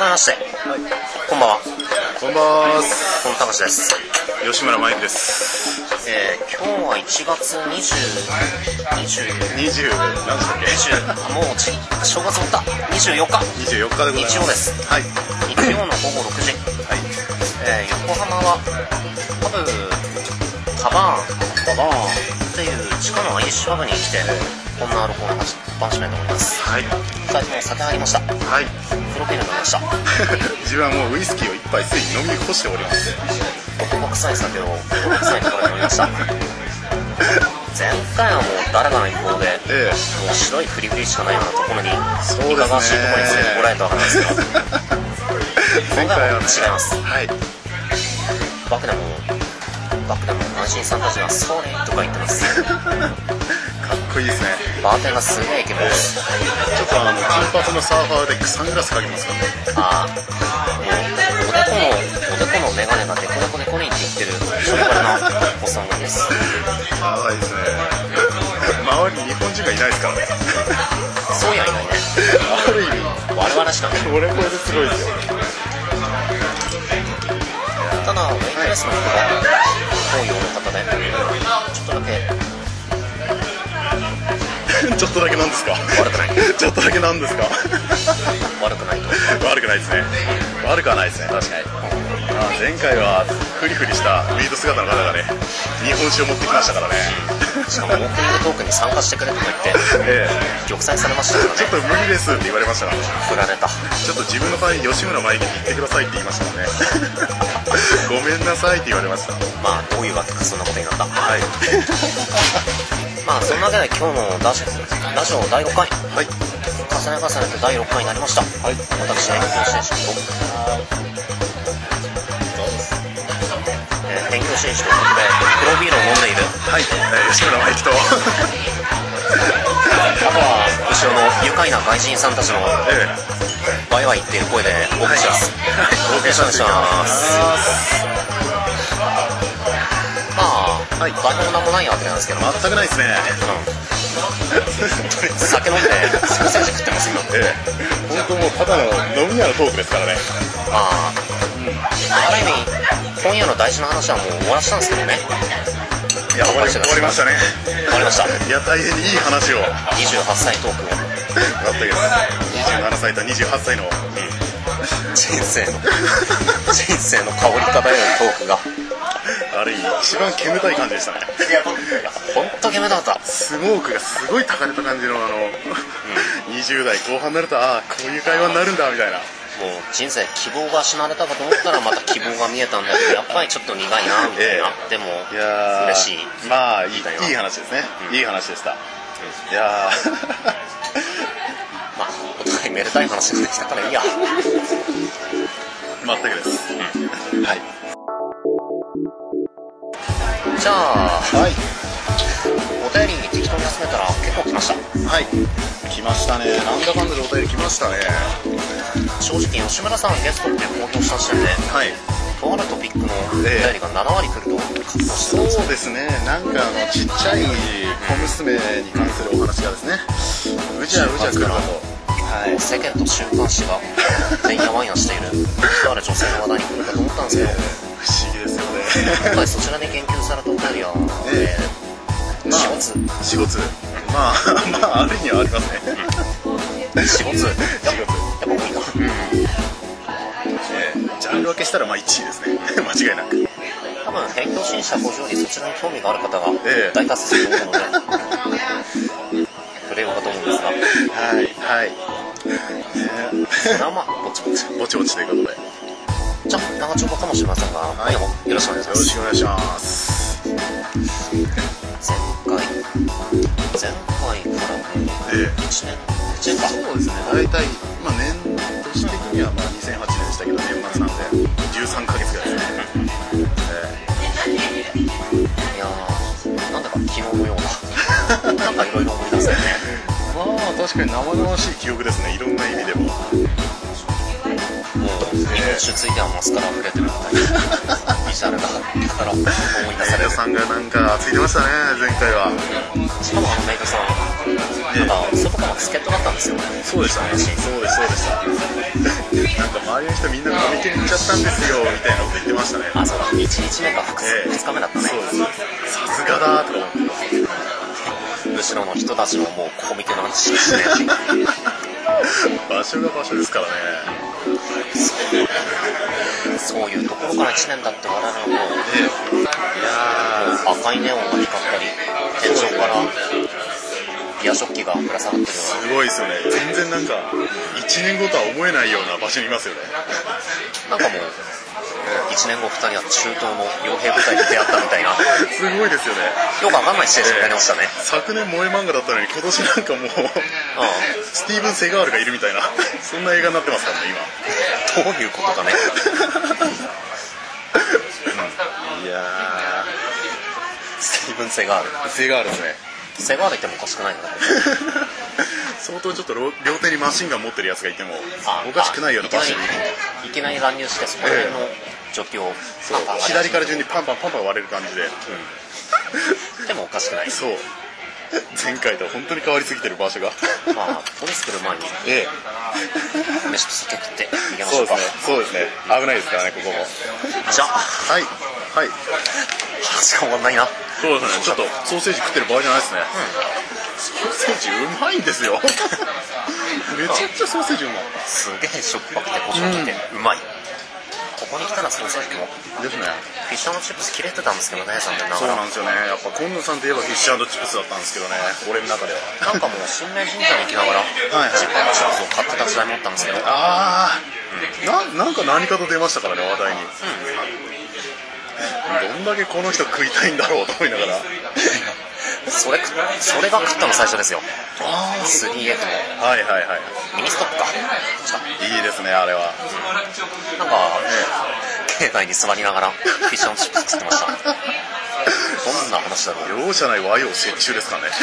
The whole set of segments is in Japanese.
改めまして、こんばんは。 こんばんは。 この高橋です。 吉村真由です。 今日は1月20何でしたっけ？もう正月終わった。24日でございます。 日曜です。 はい。 日曜の午後6時。 はい。 横浜はハブカバーンっていう地下の IC ハブに来て、こんなアルコールを楽しめております。 はい。 2人とも酒入りました。 はい。 プロフィール飲みました。 自分はもうウイスキーを一杯すでに飲み干しております。 男臭い酒を男臭いところで飲みました。前回はもう誰かの意向で、もう白いフリフリしかないようなところにいかがわしいところに連れてこられたわけなんですけど、今回は違います。 はい。 バクでも安心さんたちがソーリーとか言ってます。 かっこいいですね。 バーテンがすげえイケメンです。 ちょっと金髪のサーファーでサングラスかけますからね。 ああ、もうおでこのメガネがデコデコデコリンって言ってるショルバルなおっさんがいいです。 やばいですね。周りに日本人がいないですからね。 そういやいないね。 ある意味我々しかない。 これですごいですよ。 ただウェイトレスの人が多いような方で、ちょっとだけちょっとだけなんですか？ 悪くない。 ちょっとだけなんですか？ 悪くないと。 悪くないですね。悪くはないですね。確かに。前回はフリフリしたミート姿の方がね、日本酒を持ってきましたからね。 しかもオープニングトークに参加してくれとか言って玉砕されましたからね。 ちょっと無理ですって言われましたからね。 振られた。 ちょっと自分の代わりに吉村真由に言ってくださいって言いましたからね。ごめんなさいって言われました。 まあどういうわけかそんなことになった。 はい。 まあそんなわけで今日のラジオ第6回、 はい、 重ねて第6回になりました。はい、私遠京紳士と遠京紳士ということで黒ビールを飲んでいる、 はい、吉村真由とあとは後ろの愉快な外人さんたちのワイワイ言っている声でお送りします。よろしくお願いします。まあ、台本なんもないわけなんですけど、 全くないですね。 酒飲んでソーセージ食ってます今。 本当もうただの飲み屋のトークですからね。 ある意味今夜の大事な話はもう終わらせたんですけどね。 いや終わりましたね。 終わりました。 いや大変にいい話を。 28歳トークを。 だったけど27歳と28歳の人生の香り漂うトークが。 あれ一番煙たい感じでしたね。 ほんと煙たかった。 スモークがすごいたかれた感じの20代後半になるとこういう会話になるんだみたいな。 もう人生希望が失われたかと思ったらまた希望が見えたんだけどやっぱりちょっと苦いなみたいな。でも嬉しい。 まあいい話ですね。いい話でした。いやまあお互いめでたい話ができたからいいや。 全くです。はい。 じゃあ、 はい、 お便り適当に集めたら結構来ました。 はい、来ましたね。なんだかんだでお便り来ましたね。 正直吉村さんゲストって公表した時点で、 はい、 とあるトピックのお便りが7割来ると覚悟してたんです。 そうですね。なんかちっちゃい小娘に関するお話がですね、うじゃ来るかと。 世間と週刊誌がてんやわんやしているとある女性の話題に来るかと思ったんですけど、 不思議ですよね。 今回そちらで言及されたお便りは 4月まああるにはありますね。 4月やっぱ多いか。 ジャンル分けしたら1位ですね。間違いなく。 多分偏境新社工場にそちらに興味がある方が大多数いると思うので触れようかと思うんですが、 はいそれはまあぼちぼちということで、 じゃあ長丁場かもしれませんが、今夜もよろしくお願いします。 よろしくお願いします。 前回からもう1年か。 そうですね。大体年年的には2008年でしたけど、年末なんで13ヶ月ぐらいですね。 いやー、なんだか昨日のようななんかいろいろ思い出すよね。 確かに生々しい記憶ですね。いろんな意味でも。 もう手ついてはマスカラ溢れてるみたいなビジュアルがから思い出される。 メイドさんがなんかついてましたね、前回は。 しかもメイドさんなんかそこも助っ人だったんですよね。 そうでしたね、そうでしたなんか周りの人みんなコミケに行っちゃったんですよみたいなこと言ってましたね。 あ、そうだ、1日目か2日目だったね。 そうです、さすがだとか思って後ろの人たちももうコミケの話してね場所が場所ですからね。 そういうところから1年だって我々はもう、いや赤いネオンが光ったり天井からビア食器がぶら下がってるような。 すごいですよね。全然なんか1年後とは思えないような場所にいますよね。 なんかもう1年後2人は中東の傭兵部隊に出会ったみたいなすごいですよね。 よくわかんないシチュエーションになりましたね。 昨年萌え漫画だったのに今年なんかもうスティーブン・セガールがいるみたいなそんな映画になってますからね今。どういうことかねいやスティーブン・セガールですね。 セガールいてもおかしくないのだ相当ちょっと両手にマシンガン持ってるやつがいてもおかしくないような場所にいきなり乱入してそこら辺の状況を左から順にパンパン割れる感じで、 でもおかしくない。 そう前回と本当に変わりすぎてる場所がまあポリス来る前に飯と酒食って逃げましょうか。 そうですね危ないですからねここも。 じゃあはいしか終わんないな。 そうですね、ちょっとソーセージ食ってる場合じゃないですね、ソーセージうまいんですよめちゃくちゃソーセージうまい。 すげえしょっぱくて胡椒効いてうまい。ここに来たらソーセージもですね。 フィッシュ&チップス切れてたんですけどね、残念なそうがら。 なんですよね。やっぱ今野さんといえばフィッシュ&チップスだったんですけどね、俺の中ではなんかもう新明神社に行きながらチップ&チップスを買ってた時代もあったんですけど、 なんか何かと出ましたからね、話題に、どんだけこの人食いたいんだろうと思いながらそれが食ったの最初ですよ。3F のミニストップか。 いいですね、あれは。 なんか境内に座りながらフィッシュ&チップス食ってましたどんな話だろう。 容赦ない和洋折衷ですからね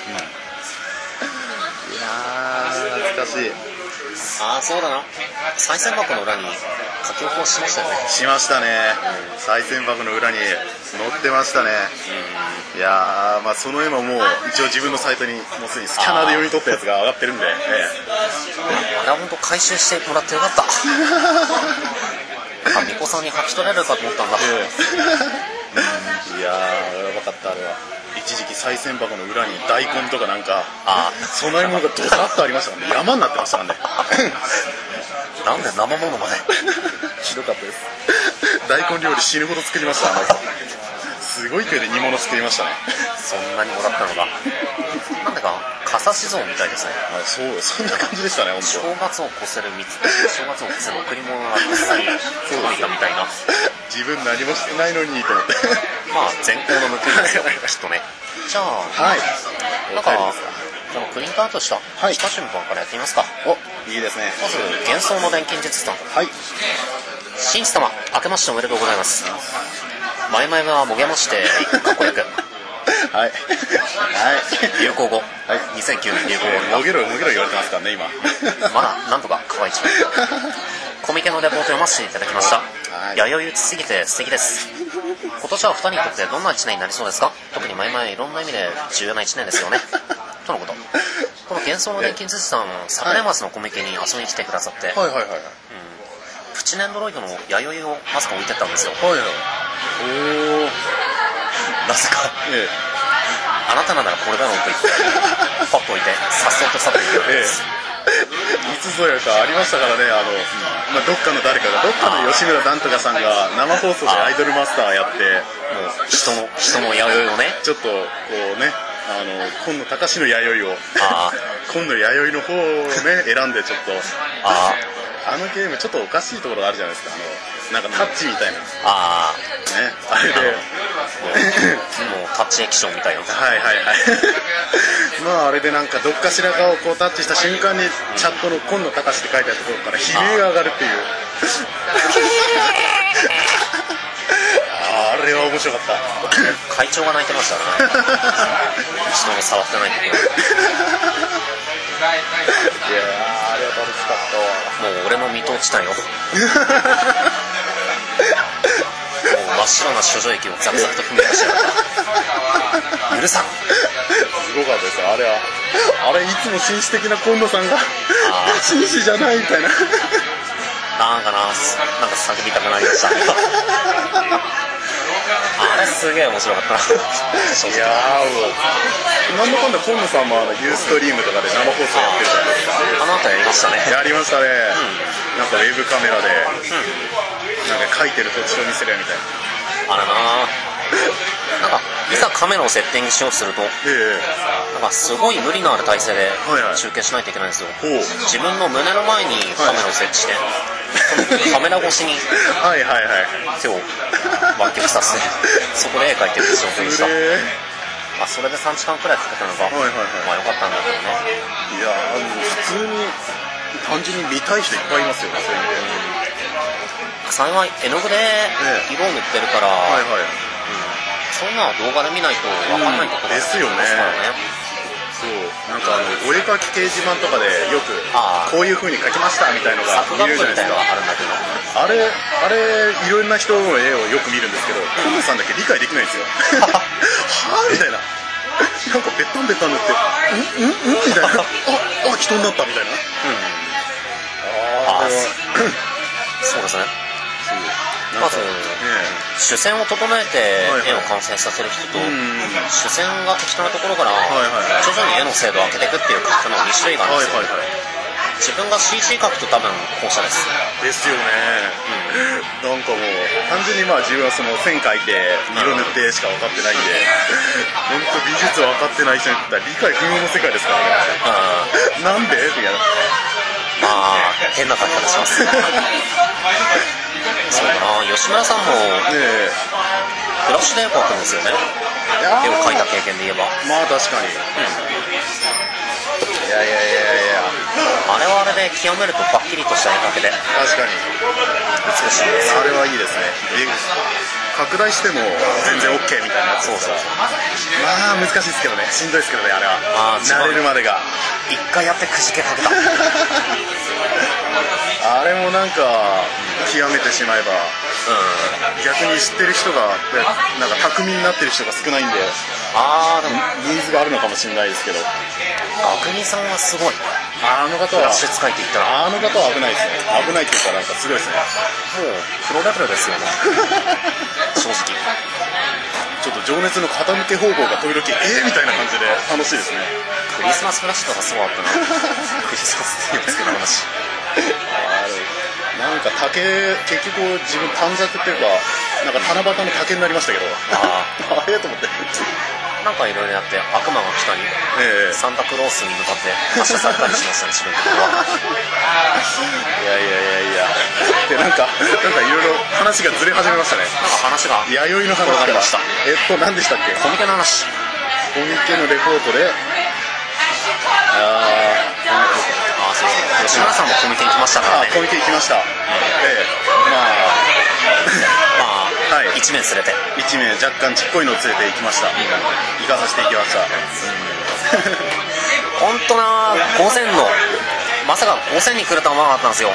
いやー懐かしい。 ああそうだな、賽銭箱の裏に書き起こしましたよね。 しましたね、賽銭箱の裏に載ってましたね、いやー、まあ、その絵ももう一応自分のサイトにもうすでにスキャナーで読み取ったやつが上がってるんで、あれは本当回収してもらってよかった巫女さんに履き取れるかと思ったんだ、 いやーやばかった。あれは一時期賽銭箱の裏に大根とかなんか供え物がドサッとありましたからね、山になってましたからねなんで生物までひどかったです。大根料理死ぬほど作りましたすごい勢いで煮物作りましたねそんなにもらったのがなんだか笠地蔵みたいですね。 そんな感じでしたね。 正月を越せる正月を越せる贈り物が一切届いたみたいな自分何もしてないのにと思ってまあ全校の報いですよきっとね。じゃあなんかこのプリントアウトした下順番からやってみますか。 いいですね。 まず幻想の錬金術さん、紳士様明けましておめでとうございます。前々はもげまして過去役流行語、2009年流行語もげろ言われてますからね今まだなんとか可愛いコミケのレポート読ませていただきました。弥生打ちすぎて素敵です。今年は2人にとってどんな1年になりそうですか。特に前々いろんな意味で重要な1年ですよねとのこと。この幻想の錬金術さん昨年末のコミケに遊びに来てくださって、プチネンドロイドの弥生をまさか置いてったんですよ。なぜかあなたならこれだろうと言ってパッと置いてさっそうと去っていくわけです。 いつぞやかありましたからね。どっかの誰かがどっかの吉村なんとかさんが生放送でアイドルマスターやってもう人の弥生をねちょっとこうね今野隆の弥生を今野弥生の方をね選んでちょっとゲームちょっとおかしいところがあるじゃないですか。なんかタッチみたいなあれでもうタッチ液晶みたいなまああれでなんかどっかしらかをこうタッチした瞬間にチャットの今野隆って書いてあるところから悲鳴が上がるっていうあれは面白かった会長が泣いてましたね人も触ってないところあれは楽しかったわ。 もう俺の見通したよ。もう真っ白な処女液をザクザクと踏み出してやった。許さん。 すごかったです。あれいつも紳士的な今野さんが紳士じゃないみたいな。 なんか叫びたくなりました。あれすげえ面白かったな。いやーもうなんだかんだ今野さんもユーストリームとかで生放送やってるじゃないですか。 あの後やりましたね。 やりましたね、なんかウェブカメラで、なんか書いてる土地を見せるみたいな。 あれな、なんかいざカメラをセッティングしようとすると、なんかすごい無理のある体勢で中継しないといけないんですよ。自分の胸の前にカメラを設置して、カメラ越しに手を湾曲させてそこで絵描いてる状況でした。それで3時間くらいかけたのが、まあ良かったんだけどね。 いや普通に単純に見たい人いっぱいいますよね、そういう意味で。 幸い絵の具で色を塗ってるから、そういうのは動画で見ないと分かんないところですよね。そうなんかお絵描き掲示板とかでよくこういう風に描きましたみたいなのが見るじゃないですか。あれいろんな人の絵をよく見るんですけど、今野さんだけ理解できないんですよ。はぁみたいな。なんかベッタンベッタン塗ってみたいな。人になったみたいな。 そうですね。まず主線を整えて絵を完成させる人と、主線が適当なところから徐々に絵の精度を上げていくっていう描き方の2種類があるんですよ。自分が CG 描くと多分後者です。 ですよね。なんかもう単純に自分はその線描いて色塗ってしか分かってないんで、本当美術分かってない人に言ったら理解不能の世界ですからね。なんでみたいな。 変な描き方します。そうだな、吉村さんもフラッシュで絵を描くんですよね。絵を描いた経験で言えば。 確かに。いやあれはあれで極めるとパッキリとした絵描けで確かに美しいです。 あれはいいですね。拡大しても全然 OK みたいなやつ。難しいですけどね、しんどいですけどね、あれは慣れるまでが。 一回やってくじけかけた。 あれもなんか極めてしまえば、逆に知ってる人がなんか巧みになってる人が少ないんで、でもニーズがあるのかもしれないですけど。 学人さんはすごい。 あの方はフラッシュ使いって言ったら、 あの方は危ないですね。危ないっていうかなんかすごいですね。 もうプロレベルですよね。正直ちょっと情熱の傾け方向が時々みたいな感じで楽しいですね。 クリスマスフラッシュとかすごかったな。クリスマスって言うんですけど話。 なんか竹、結局自分短冊っていうか、なんか七夕の竹になりましたけど、あれと思って。 なんかいろいろやって悪魔が来たり、サンタクロースに向かって発射されたりしましたね、自分のところは。 でなんかいろいろ話がずれ始めましたね。 なんか話が弥生の話転がりました。 何でしたっけ？ コミケの話。 コミケのレポートで、 そう吉村さんもコミケ行きましたからね。 コミケ行きました。 1名連れて 1名若干ちっこいのを連れて行きました。行かさせていきました。 本当な、5000のまさか5000に来るとは思わなかったんですよ。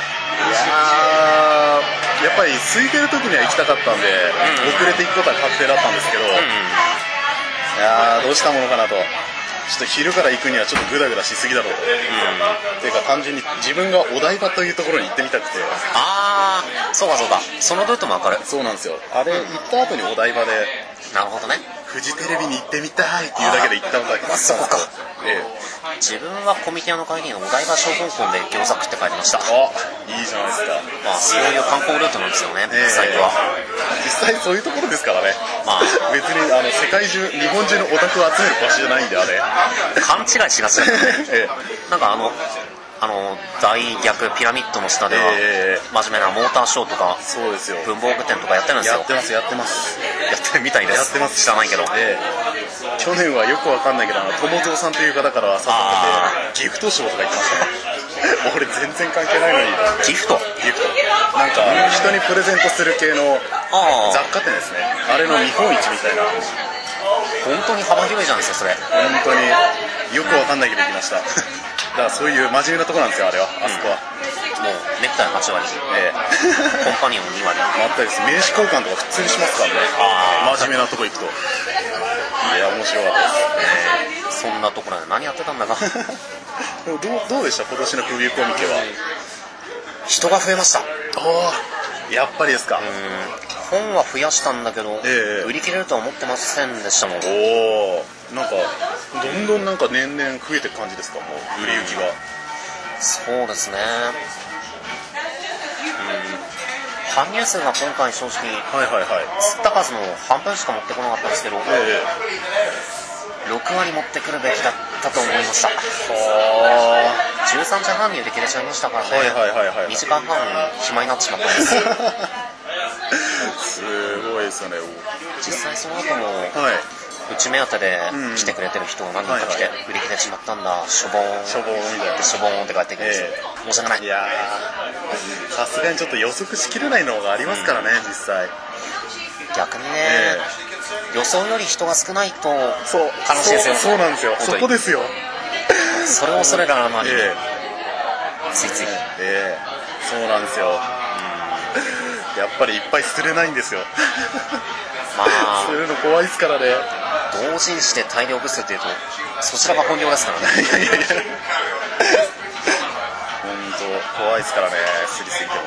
やっぱり空いてる時には行きたかったんで、遅れていくことは確定だったんですけど、どうしたものかなと。ちょっと昼から行くにはちょっとグダグダしすぎだろうと、っていうか単純に自分がお台場というところに行ってみたくて。 そうかそのルートも分かる。 そうなんですよ。あれ行った後にお台場で、 なるほどね、 フジテレビに行ってみたいっていうだけで行ったのだけ。 そこか。自分はコミティアの帰りにお台場小香港で餃子食って帰りました。 いいじゃないですか。 そういう観光ルートなんですよね、実際は。 実際そういうところですからね。別に世界中、日本中のオタクを集める場所じゃないんで、あれ勘違いしがちだよね。なんか大逆ピラミッドの下では真面目なモーターショーとか文房具店とかやってるんですよ。 やってますやってるみたいです。 やってます。 知らないけど、 去年はよくわかんないけど友蔵さんという方から誘ってギフトショーとか言ってました。俺全然関係ないのに。 ギフトなんか人にプレゼントする系の雑貨店ですね。あれの見本市みたいな。 本当に幅広いじゃないですかそれ。 本当によくわかんないけど行きました。 だからそういう真面目なとこなんですよ、あれは、あそこは。 もうネクタイ8割、コンパニオン2割。 まったりです。名刺交換とか普通にしますからね。真面目なとこ行くと。いや、面白かったです。そんなところで何やってたんだか。 でもどうでした今年の冬コミケは。 人が増えました。 やっぱりですか。 本は増やしたんだけど、売り切れるとは思ってませんでしたもん。 なんかどんどんなんか年々増えていく感じですか、もう売れ行きが。 そうですね。搬入数が今回正直、釣った数の半分しか持ってこなかったんですけど、6割持ってくるべきだったと思いました。13時半に売り切れちゃいましたからね。2時間半暇になってしまったんです。 すごいですよね。 実際その後も、うち目当てで来てくれてる人が何人か来て売り切れちまったんだ、しょぼーんって帰ってきます。申し訳ない。 いやー、さすがにちょっと予測しきれないのがありますからね、実際。 逆にね、予想より人が少ないと悲しいですよ。 そうなんですよ、そこですよ。 それを恐れられない、ついつい、 そうなんですよ。やっぱりいっぱい釣れないんですよ。釣るの怖いですからね。 同時にして大量ブスっていうとそちらが本業ですからね。 本当怖いですからね、釣りすぎても。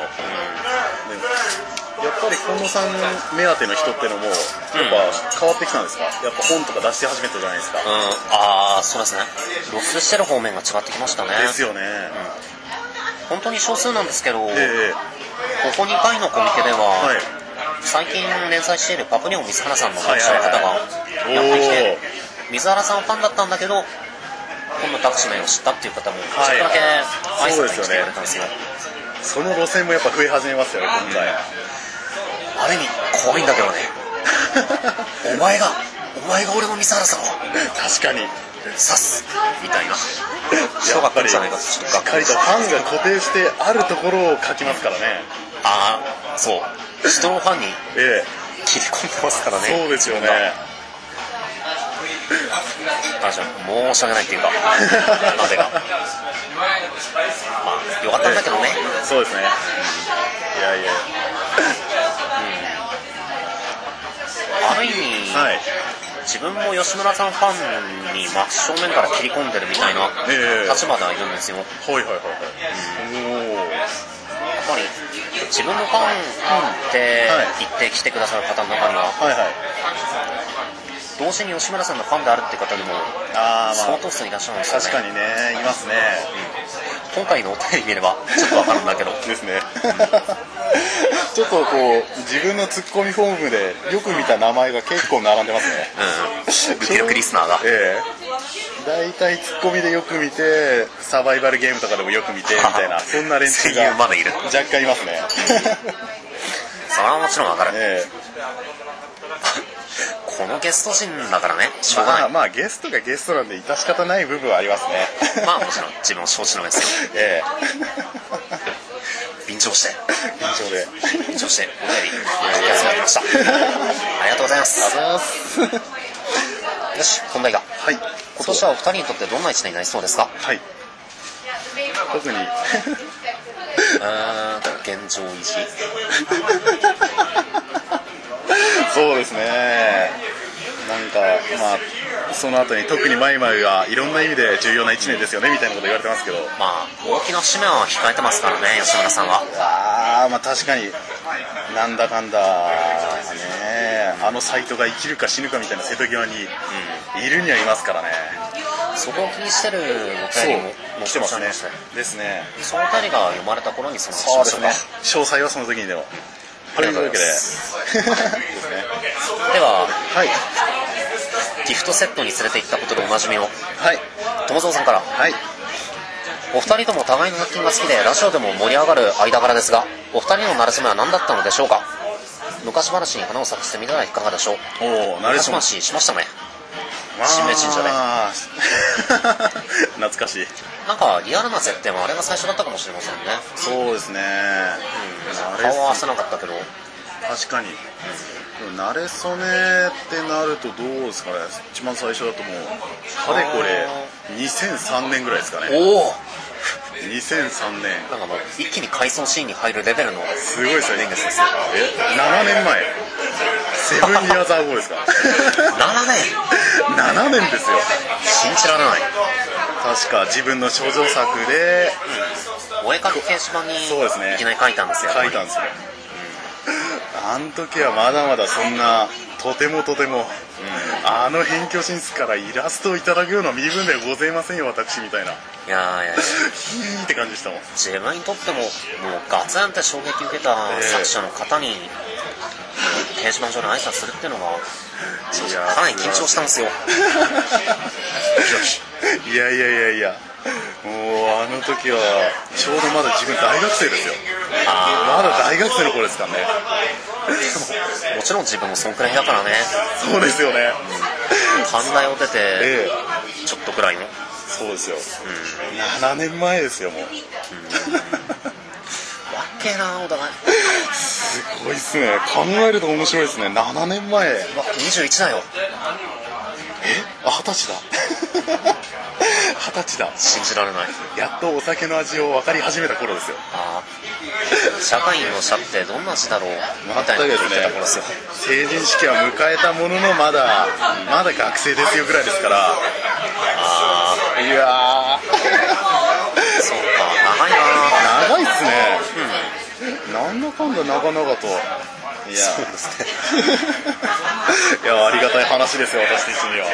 やっぱり近藤さん目当ての人ってのもやっぱ変わってきたんですか。やっぱ本とか出し始めたじゃないですか。 そうですね。露出してる方面が違ってきましたね。 ですよね。 本当に少数なんですけど、ここ2回のコミケでは、最近連載しているパプニョン水原さんの読者の方がやってきて、水原さんファンだったんだけど今度タクシーの絵を知ったっていう方もちょっとだけ挨拶に来てくれたんですよ。 その路線もやっぱ増え始めますよね、今回。 ある意味怖いんだけどね。お前が俺の水原さんを確かに刺すみたいな人が来るんじゃないか。しっかりとファンが固定してあるところを書きますからね。 そう人のファンに切り込んでますからね。 そうですよね。 申し訳ないっていうかなぜかよかったんだけどね。 そうですね。いやある意味、自分も吉村さんファンに真正面から切り込んでるみたいな立場ではいるんですよ。やっぱり自分のファンって言って来てくださる方の中には、同時に吉村さんのファンであるって方にも相当数いらっしゃるんですよね。 確かにね、いますね。 今回のお便り見ればちょっとわかるんだけどですね。ちょっとこう自分のツッコミフォームでよく見た名前が結構並んでますね。 ルキルクリスナーが大体ツッコミでよく見て、サバイバルゲームとかでもよく見てみたいな、そんな連中がまだいる。 若干いますね。 それはもちろんわかる。このゲスト陣だからね、しょうがない。 ゲストがゲストなんで致し方ない部分はありますね。 もちろん自分を承知の上ですよ。便乗してお便り聞かせていただきました。ありがとうございます。よし、本題だ。今年はお二人にとってどんな一年になりそうですか。 特に現状維持。 そうですね。なんかその後に特にマイマイがいろんな意味で重要な1年ですよねみたいなこと言われてますけど、 大きな使命は控えてますからね、吉村さんは。 確かになんだかんだね、あのサイトが生きるか死ぬかみたいな瀬戸際にいるにはいますからね。 そこを気にしてるお便りも来てますね。ですね。 そのお便りが読まれた頃にそのそうですね。詳細はその時にでも。というわけででは、ギフトセットに連れて行ったことでおなじみの友蔵さんから、お二人とも互いの作品が好きでラジオでも盛り上がる間柄ですが、お二人の馴れ初めは何だったのでしょうか。昔話に花を咲かせてみたらいかがでしょう。昔話しましたね。新名神社で懐かしい。 なんかリアルな設定はあれが最初だったかもしれませんね。 そうですね。 顔は合わせなかったけど確かに、慣れ初めってなるとどうですかね。一番最初だともうかれこれ2003年ぐらいですかね。 おお、 2003年なんかもう一気に回想シーンに入るレベルのすごいですよね。 年月ですよ。 7年前セブンイヤーズアゴーですか。 7年 7年ですよ。 信じられない。 確か自分の処女作で、 お絵かき掲示板にそうですね、 いきなり書いたんですよ。 書いたんですよ。あの時はまだまだそんなとても、あの辺境進出からイラストをいただくような身分ではございませんよ私みたいな。 いやヒーって感じでしたもん。 自分にとってももうガツンって衝撃受けた作者の方に掲示板上に挨拶するっていうのがかなり緊張したんですよ。 いやもうあの時はちょうどまだ自分大学生ですよ。まだ大学生の頃ですからね。 もちろん自分もそんくらいだからね。 そうですよね。 短大を出てちょっとくらいの。 そうですよ、7年前ですよもう。わっけーなお互い。 すごいっすね。考えると面白いですね。7年前。 21だよ。 20歳だ。20歳だ。 信じられない。 やっとお酒の味を分かり始めた頃ですよ。 社会の社ってどんな味だろうみたいなこと言ってた頃ですよ。 成人式は迎えたもののまだ学生ですよぐらいですから。いやそうか、長いな。 長いっすね。なんだかんだ長々と。いや、そうですね。いや、ありがたい話ですよ私的には。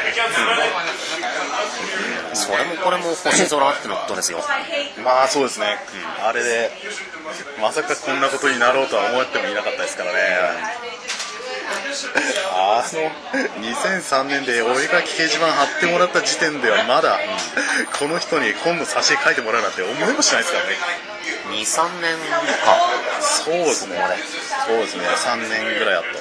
それもこれも星空ってのことですよ。 まあそうですね、あれでまさかこんなことになろうとは思ってもいなかったですからね。2003年でお絵かき掲示板貼ってもらった時点ではまだこの人に今度挿絵描いてもらうなんて思いもしないですからね。 2、3年か。 そうですね、3年ぐらいあった、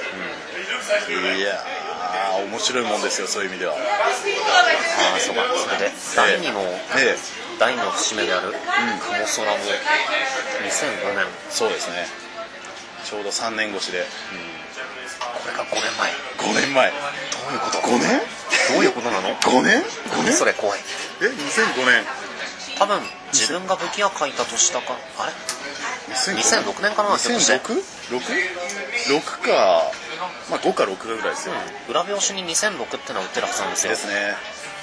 いやー面白いもんですよ、そういう意味では。 そうか。それで第2の節目である雲空も2005年。 そうですね、ちょうど3年越しで、 これが5年前。 5年前。どういうこと？ 5 年？ どういうことなの？ 5年？ それ怖い。 2005年。 多分自分が武器屋書いたとしたか、あれ2006年かな。 2006？6か、まあ5か6ぐらいですよ。 裏表紙に2006ってのは売ってるはずなんですよ。 ですね。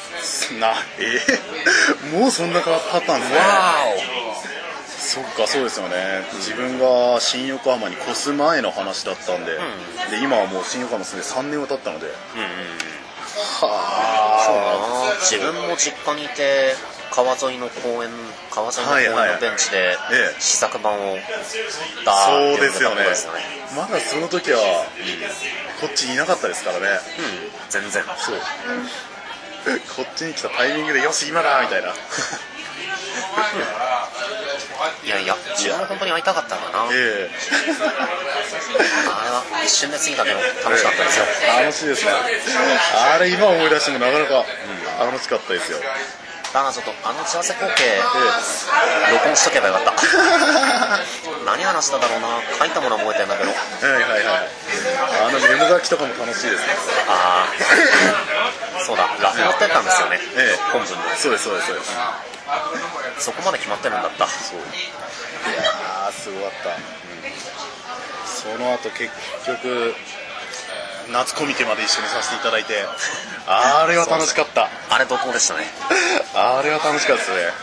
もうそんな変わったんですね。そっか、そうですよね。自分が新横浜に越す前の話だったんで、で今はもう新横浜住んで3年は経ったので、 そうだな。自分も実家にいて川沿いの公園のベンチで試作版をそうですよね。まだその時はこっちにいなかったですからね。 全然。 そう。こっちに来たタイミングでよし今だみたいな。 いや自分も本当に会いたかったんだな。あれは一瞬で過ぎたけど楽しかったですよ。 楽しいですね。あれ今思い出してもなかなか楽しかったですよ。 だからちょっと幸せ光景録音しとけばよかった。何話しただろうな。書いたものは覚えてるんだけど。 メモ書きとかも楽しいですね。 そうだ、ラフ持ってったんですよね、本文で。 そうです。 そこまで決まってるんだった。 そう。いやーすごかった、その後結局夏コミケまで一緒にさせていただいて、あれは楽しかった。 あれ怒涛でしたね。 あれは楽しかったですね。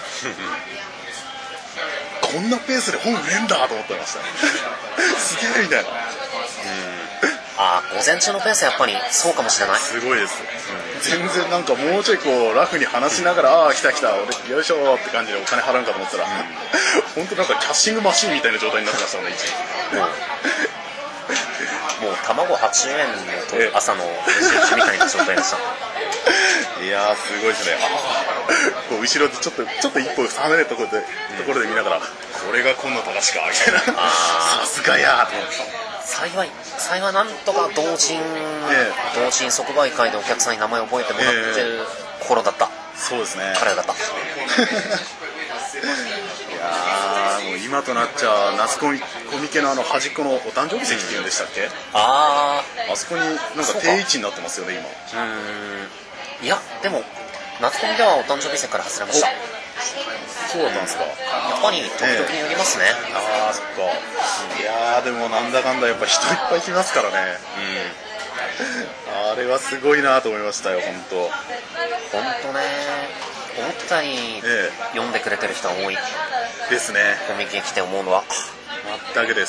こんなペースで本売れんだと思ってました。すげえみたいな。 午前中のペースやっぱりそうかもしれない。 すごいです、全然なんかもうちょいこうラフに話しながら、来た俺よいしょって感じでお金払うんかと思ったら、本当なんかキャッシングマシンみたいな状態になってましたね。 もう卵8円の朝のレジみたいな状態でした。 いやーすごいですね。こう後ろでちょっと一歩離れたところで見ながら、これが今野正かみたいな。さすがやーと思って。 幸いなんとか同人即売会でお客さんに名前を覚えてもらってる頃だった。 そうですね。 彼だった。 いやーもう今となっちゃ夏コミケの端っこのお誕生日席っていうんでしたっけ、 あそこになんか定位置になってますよね今。 いやでも夏コミではお誕生日席から外れました。 そうだったんですか。やっぱり時々によりますね。 そっか、いやでもなんだかんだやっぱ人いっぱい来ますからね。あれはすごいなと思いましたよ、本当ね。 思ったより読んでくれてる人は多いですね。 コミケ来て思うのは全くです。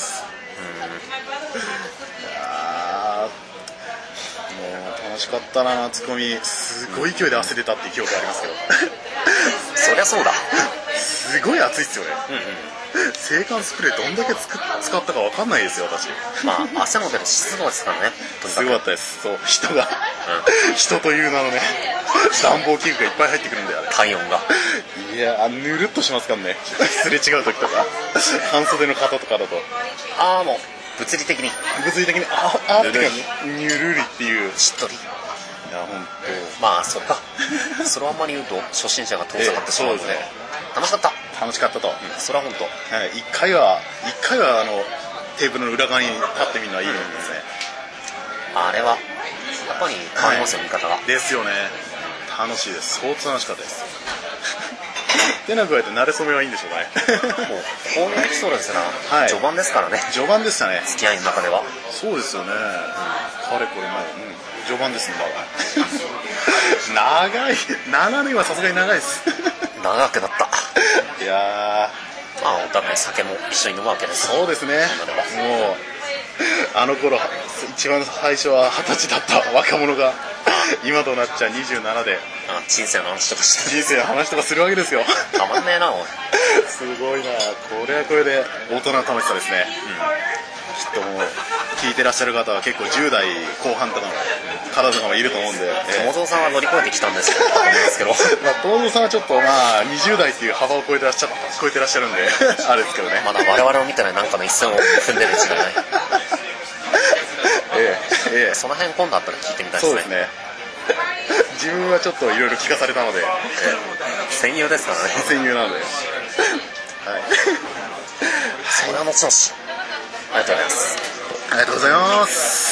もう楽しかったな、夏コミ。すごい勢いで汗出たっていう記憶がありますけどそりゃそうだ。 すごい暑いっすよね。制汗スプレーどんだけ使ったか分かんないですよ私。 汗の出る湿度ですからね。 すごかったです。そう、人が、人という名のね暖房器具がいっぱい入ってくるんだよ、あれ。 体温がいやぬるっとしますからねすれ違う時とか半袖の方とかだともう物理的にってかニュルリっていうしっとり。いや本当それかそれをあんまり言うと初心者が遠ざかってしまうので、楽しかったと、それは本当。 一回はテーブルの裏側に立ってみるのはいいですね。 あれはやっぱり変わりますよ、見方が。 ですよね。楽しいです。相当楽しかったですでなくやって慣れ初めはいいんでしょうかねもうこういうエピソードですら、序盤ですからね。 序盤でしたね、 付き合いの中では。そうですよね、かれこれもう、序盤ですね長い7年はさすがに長いです長くなったいやお互い酒も一緒に飲むわけです。 そうですね。もうあの頃一番最初は20歳だった若者が今となっちゃ27で人生の話とかして人生の話とかするわけですよ。 たまんねえなおいすごいな。これはこれで大人の楽しさですね。きっともう聞いてらっしゃる方は結構10代後半とかの方とかもいると思うんで、 友蔵さんは乗り越えてきたんですけどと思いますけど友蔵さんはちょっと20代っていう幅を超えてらっしゃるんであれですけどね。 まだ我々を見たらなんかの一線を踏んでるに違いないその辺今度あったら聞いてみたいですね。 そうですね。自分はちょっといろいろ聞かされたので、 戦友ですからね。 戦友なのでそれはもちろんありがとうございます。 ありがとうございます。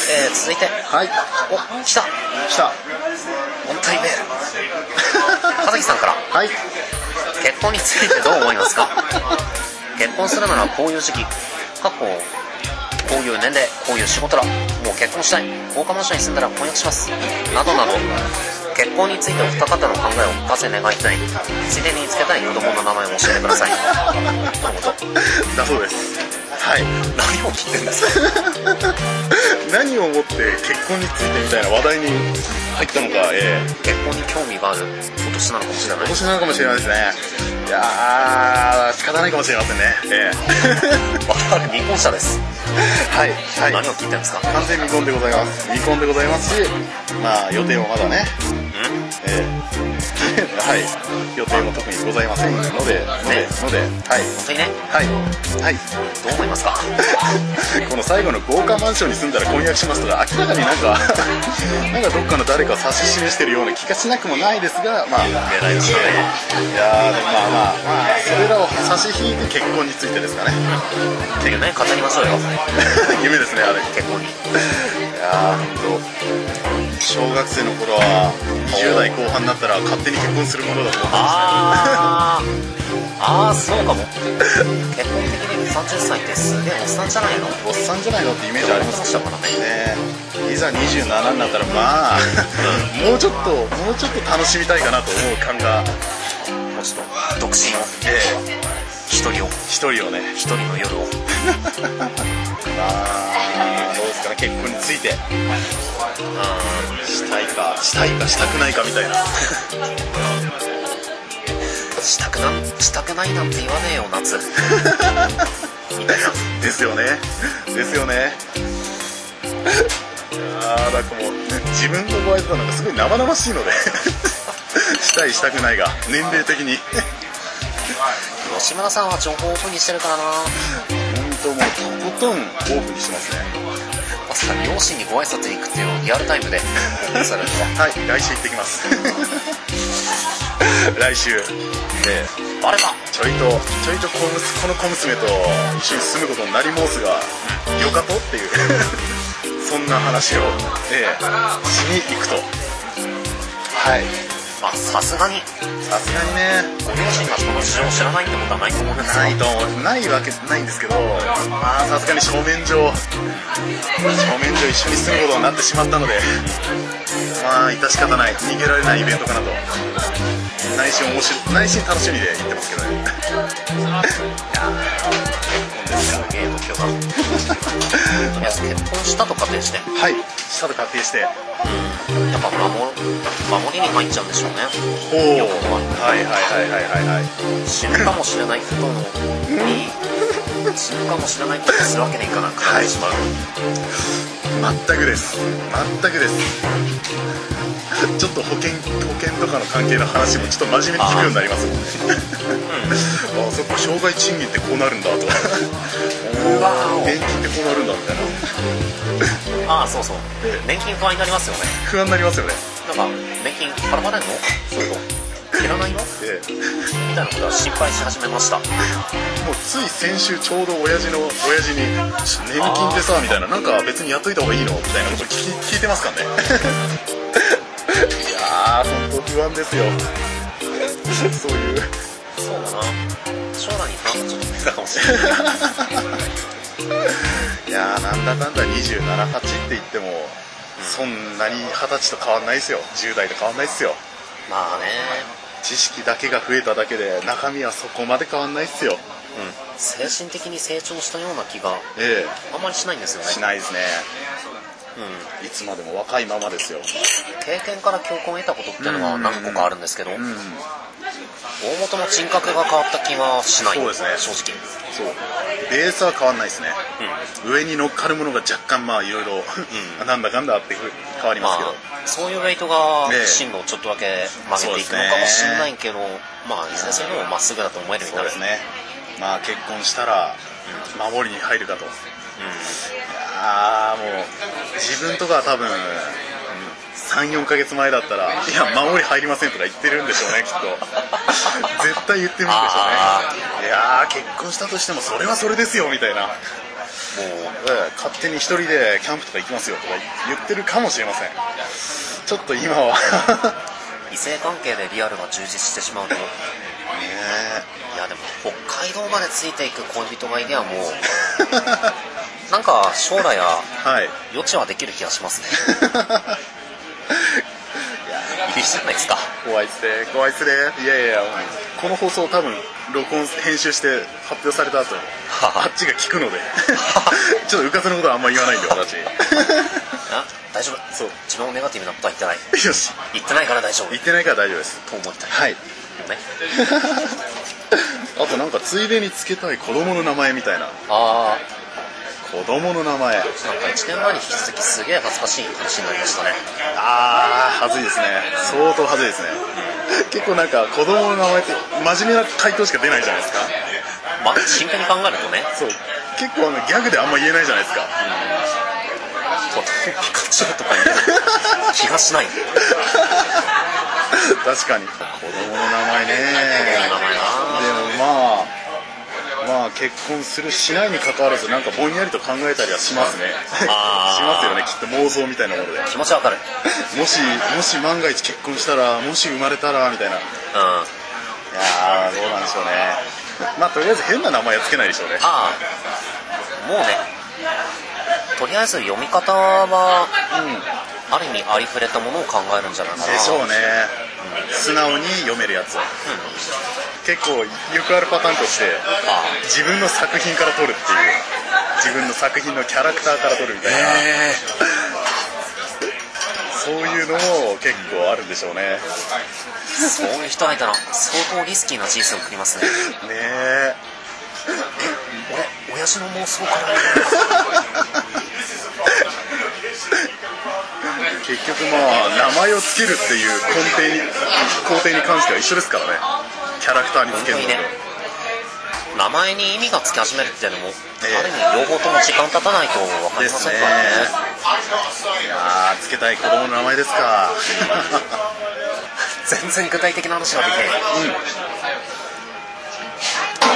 続いて来た本体メール葉崎さんから、結婚についてどう思いますか結婚するならこういう時期こういう年齢こういう仕事だもう結婚したい豪華マンションに住んだら婚約しますなどなど結婚についてお二方の考えをお聞かせ願いたい。ついでにつけたい子供の名前を教えてくださいとのことだそうです。何を聞いてるんですか何をもって結婚についてみたいな話題に入ったのか、 結婚に興味がある今年なのかもしれない。 今年なのかもしれないですね。いや仕方ないかもしれませんね。 我々未婚者です。何を聞いてるんですか。 完全未婚でございます。未婚でございますし、予定もまだね予定も特にございませんので本当にねどう思いますかこの最後の豪華マンションに住んだら婚約しますとか明らかになんかどっかの誰かを指し示してるような気がしなくもないですが狙いですね。 いやでもそれらを差し引いて結婚についてですかね。 夢語りましょうよ夢ですねあれ結婚に。 いや本当小学生の頃は20代後半になったら勝手に結婚するものだと思ってましたそうかも結婚的に30歳ってすげえおっさんじゃないのってイメージありましたからね。いざ27になったらもうちょっと楽しみたいかなと思う感がもうちょっと独身を一人の夜をどうですかね結婚についてしたいかしたくないかみたいなしたくないなんて言わねえよ夏みたいなですよねなんかもう自分の場合だとなんかすごい生々しいのでしたいしたくないが年齢的に吉村さんは情報をオフにしてるからな。 本当もうとことんオフにしてますね。 まさか両親にご挨拶に行くっていうのをリアルタイムでされるの来週行ってきます来週バレたちょいとこの小娘と一緒に住むことになり申すが、よかとっていうそんな話を、しに行くと。はい。 さすがにね、ご両親がその事情を知らないってことはないと思うんですよ。 ないわけないんですけど、さすがに正面上一緒に住むことになってしまったので、致し方ない、逃げられないイベントかなと。内心楽しみで行ってますけどね。 すげえ度胸が結婚したと仮定して、 はい、したと仮定して、 やっぱ守りに入っちゃうんでしょうね。死ぬかもしれないことに死ぬかもしれないことをするわけにいかなくなってしまう。 全くですちょっと保険とかの関係の話もちょっと真面目に聞くようになりますもんね。そっか、障害賃金ってこうなるんだとか年金ってこうなるんだみたいな。 そうそう、年金不安になりますよね。 不安になりますよね。 なんか年金払わないの？そういうのいらないよ、みたいなことは心配し始めました。もうつい先週ちょうど親父に年金ってさみたいな、なんか別にやっといた方がいいのみたいなこと聞いてますからね。いやー本当不安ですよ。そうだな、将来に不安がちょっと出たかもしれない。 いやーなんだかんだ27、8って言ってもそんなに20歳と変わんないですよ。10代と変わんないですよ。知識だけが増えただけで中身はそこまで変わんないっすよ。 精神的に成長したような気があんまりしないんですよね。 しないですね。いつまでも若いままですよ。 経験から教訓を得たことっていうのは何個かあるんですけど、大元の人格が変わった気はしない。 そうですね、 正直。 そうベースは変わんないですね。上に乗っかるものが若干いろいろなんだかんだって変わりますけど、 そういうウェイトが進路をちょっとだけ曲げていくのかもしれないけど、いずれそういうのもまっすぐだと思えるようになる。 そうですね。結婚したら守りに入るかと。もう自分とかは多分3、4ヶ月前だったらいや守り入りませんとか言ってるんでしょうね、きっと。絶対言ってるんでしょうね。いや結婚したとしてもそれはそれですよみたいな、もう勝手に一人でキャンプとか行きますよとか言ってるかもしれません。ちょっと今は異性関係でリアルが充実してしまうと、いやでも北海道までついていく恋人がいりゃもうなんか将来は余地はできる気がしますね。いいじゃないですか。 怖いっすね。いやこの放送多分編集して発表された後あっちが聞くのでちょっとうかつのことはあんま言わないんで私。 大丈夫。そう、自分もネガティブなことは言ってない。 よし、 言ってないから大丈夫。 言ってないから大丈夫ですと思いたい。 はい。あとなんかついでにつけたい子供の名前みたいな。子供の名前。なんか 1年前に引き続きすげえ恥ずかしい話になりましたね。 恥ずいですね。相当恥ずいですね。結構なんか子供の名前って真面目な回答しか出ないじゃないですか。 真剣に考えるとね。 そう。結構ギャグであんま言えないじゃないですか。 ピカチュウとか言えない気がしない。 確かに子供の名前ね。でも結婚するしないに関わらずなんかぼんやりと考えたりはしますね。しますよね、きっと妄想みたいなもので。 気持ちわかる。 もし万が一結婚したら、もし生まれたらみたいな。いやどうなんでしょうね。とりあえず変な名前はつけないでしょうね。 もうね、とりあえず読み方は、ある意味ありふれたものを考えるんじゃないかな。 でしょうね。素直に読めるやつ。結構よくあるパターンとして自分の作品から撮るっていう、自分の作品のキャラクターから撮るみたいな、そういうのも結構あるんでしょうね。 そういう人がいたら相当リスキーな人生を送りますね。俺親父の妄想から結局名前をつけるっていう工程に関しては一緒ですからね。キャラクターにつけるのと、 名前に意味がつき始めるっていうのも、ある意味両方とも時間経たないと分かりませんからね。 いやつけたい子供の名前ですか。 全然具体的な話ができない。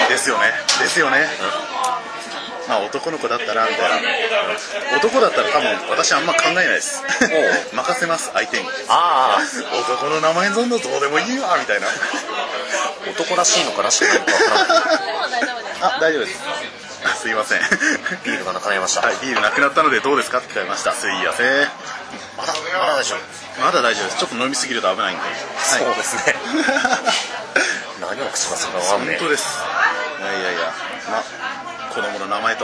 ですよねですよね、まあ男の子だったらみたいな、男だったら多分私あんま考えないです任せます相手に。男の名前そんなどうでもいいわみたいな。 男らしいのからしくないのか分からない大丈夫です。すいませんビールがなくなりました。 はい、ビールなくなったのでどうですかって言われました。すいやせまだ大丈夫。 まだ大丈夫です。ちょっと飲みすぎると危ないんで。 そうですね何を口がするか分かんねえ。 本当です。いやまあ子供の名前と、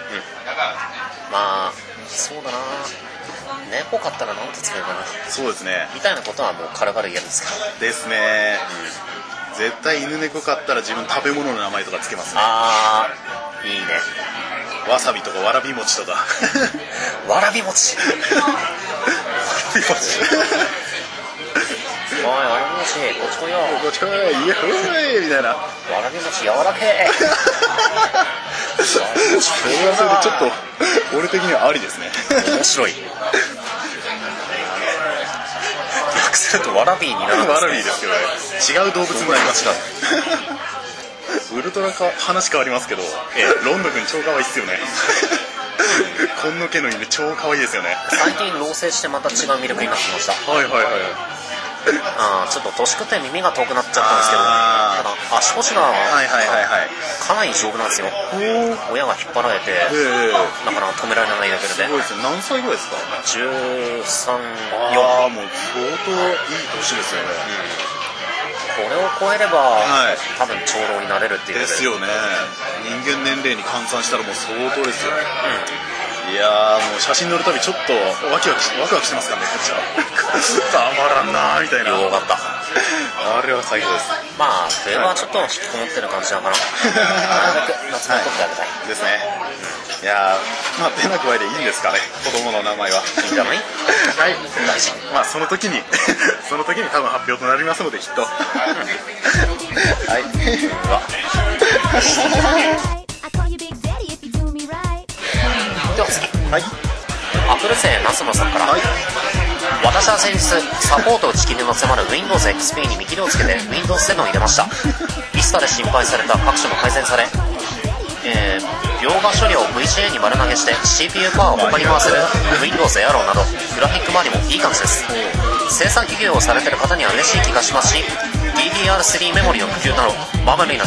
まあそうだな、猫飼ったら何てつけるかな。そうですねみたいなことはもう軽々言えるんですかですね、絶対犬猫飼ったら自分食べ物の名前とかつけますね。 いいね。 わさびとかわらび餅とかわらび餅おいわらび餅こっち来いよこっち来いイエフーイみたいな。わらび餅柔らけえそれはそれでちょっと俺的にはありですね。 面白い。訳するとわらびになるんですね。 わらびですけどね、違う動物になります。ウルトラか話変わりますけど、ロンド君超可愛いっすよねこんの毛の犬超可愛いですよね。 最近老成してまた違う魅力になってきました。ちょっと年食って耳が遠くなっちゃったんですけど、ただ足腰がかなり丈夫なんですよ。親が引っ張られてだから止められないレベルで。 すごいですね。何歳ぐらいですか ？13、 4。もう相当いい年ですよね。 これを超えれば、多分長老になれるっていうですよね。人間年齢に換算したらもう相当ですよ。いやもう写真載るたびちょっとワクワクしてますからねこっちはたまらんなみたいな。 よかった。 あれは最高です。 まあ冬はちょっと引きこもってる感じだからなるべく夏も取ってあげたいですね。いやまあ手なくわいでいいんですかね、子供の名前は。いいんじゃない？ はい、大事。まあその時に多分発表となりますのできっとはいでは次、 はい、 アプル生ナスノさんから、私は先日サポート打ち切りの迫る Windows XP に見切りをつけて Windows 7を入れました。ビスタで心配された各種も改善され、描画処理を VGA に丸投げして CPU パワーを他に回せる Windows Aero などグラフィック周りもいい感じです。生産企業をされてる方には嬉しい気がしますし、 DDR3 メモリの普及などマシ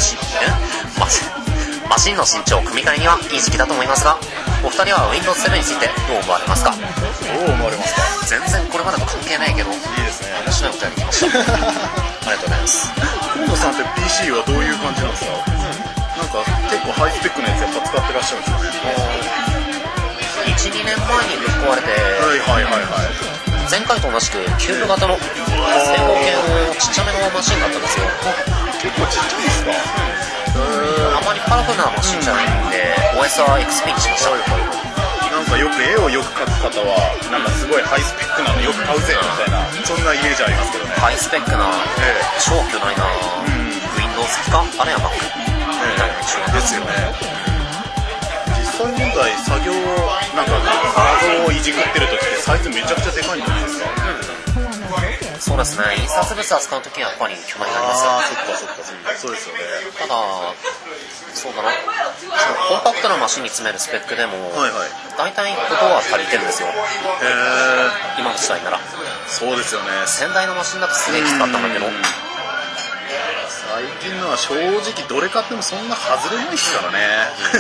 ンの身長組み換えにはいい時期だと思いますが、お二人は Windows 7についてどう思われますか？全然これまでと関係ないけどいいですね、面白いことやってきましたありがとうございます。 河野さんって PC はどういう感じなんですか？なんか結構ハイスペックなやつやっぱ使ってらっしゃるんですかね。 1、2年前にぶっ壊れて、前回と同じくキューブ型の正方形のちっちゃめのマシンだったんですよ。 結構ちっちゃいですか？ あまりパワフルなマシンじゃないんで OS は XP にしました。 なんかよく絵をよく描く方はなんかすごいハイスペックなのよく買うぜみたいな、そんなイメージありますけどね。 ハイスペックな、超巨大な Windows 機かあれや Mac みたいな印象ですよね。実際問題作業なんか画像をいじくってる時ってサイズめちゃくちゃでかいんじゃないですか？ そうですね、印刷物扱う時はやっぱり巨大になりますよ。 そうですよね。 ただそうだな、そのコンパクトなマシンに詰めるスペックでも、大体ことは足りてるんですよ。今の時代なら。 そうですよね。 先代のマシンだとすげえきつかったんだけど、 最近のは正直どれ買ってもそんな外れないですからね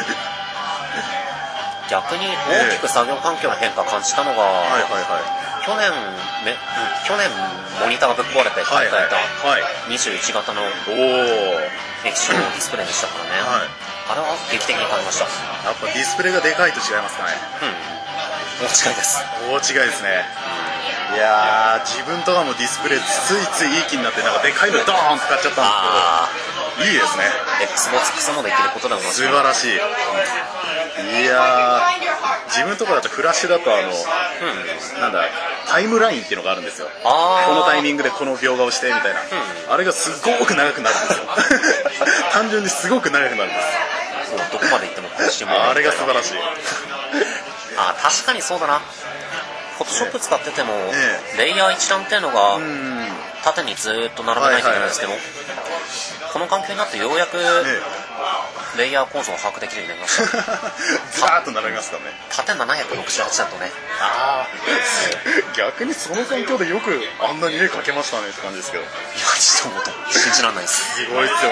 逆に大きく作業環境の変化を感じたのが、去年モニターがぶっ壊れて買い替えた21型の液晶ディスプレイでしたからね、あれは劇的に変わりました。 やっぱディスプレイがでかいと違いますかね。 大違いです。 大違いですね。いや自分とかもディスプレイついついいい気になってなんかでかいのドーンと買っちゃったんですけど、いいですね。 Xbox クソもできることでも素晴らしい。いや自分とかだとフラッシュだとなんだタイムラインっていうのがあるんですよ。このタイミングでこの描画をしてみたいな、あれがすごく長くなるんですよ単純にすごく長くなるんです。 どこまで行ってもこうしてもあれが素晴らしい確かにそうだな。フォトショップ使ってても、レイヤー一覧っていうのが縦にずっと並べないといけないんですけど、この環境になってようやくプレイヤー構造を把握できるようになりました。 ずらーっと並びますからね。 縦768だとね。 逆にその環境でよくあんなに絵描けましたねって感じですけど。いや、 ちょっと信じられないです。 すごいっすよね。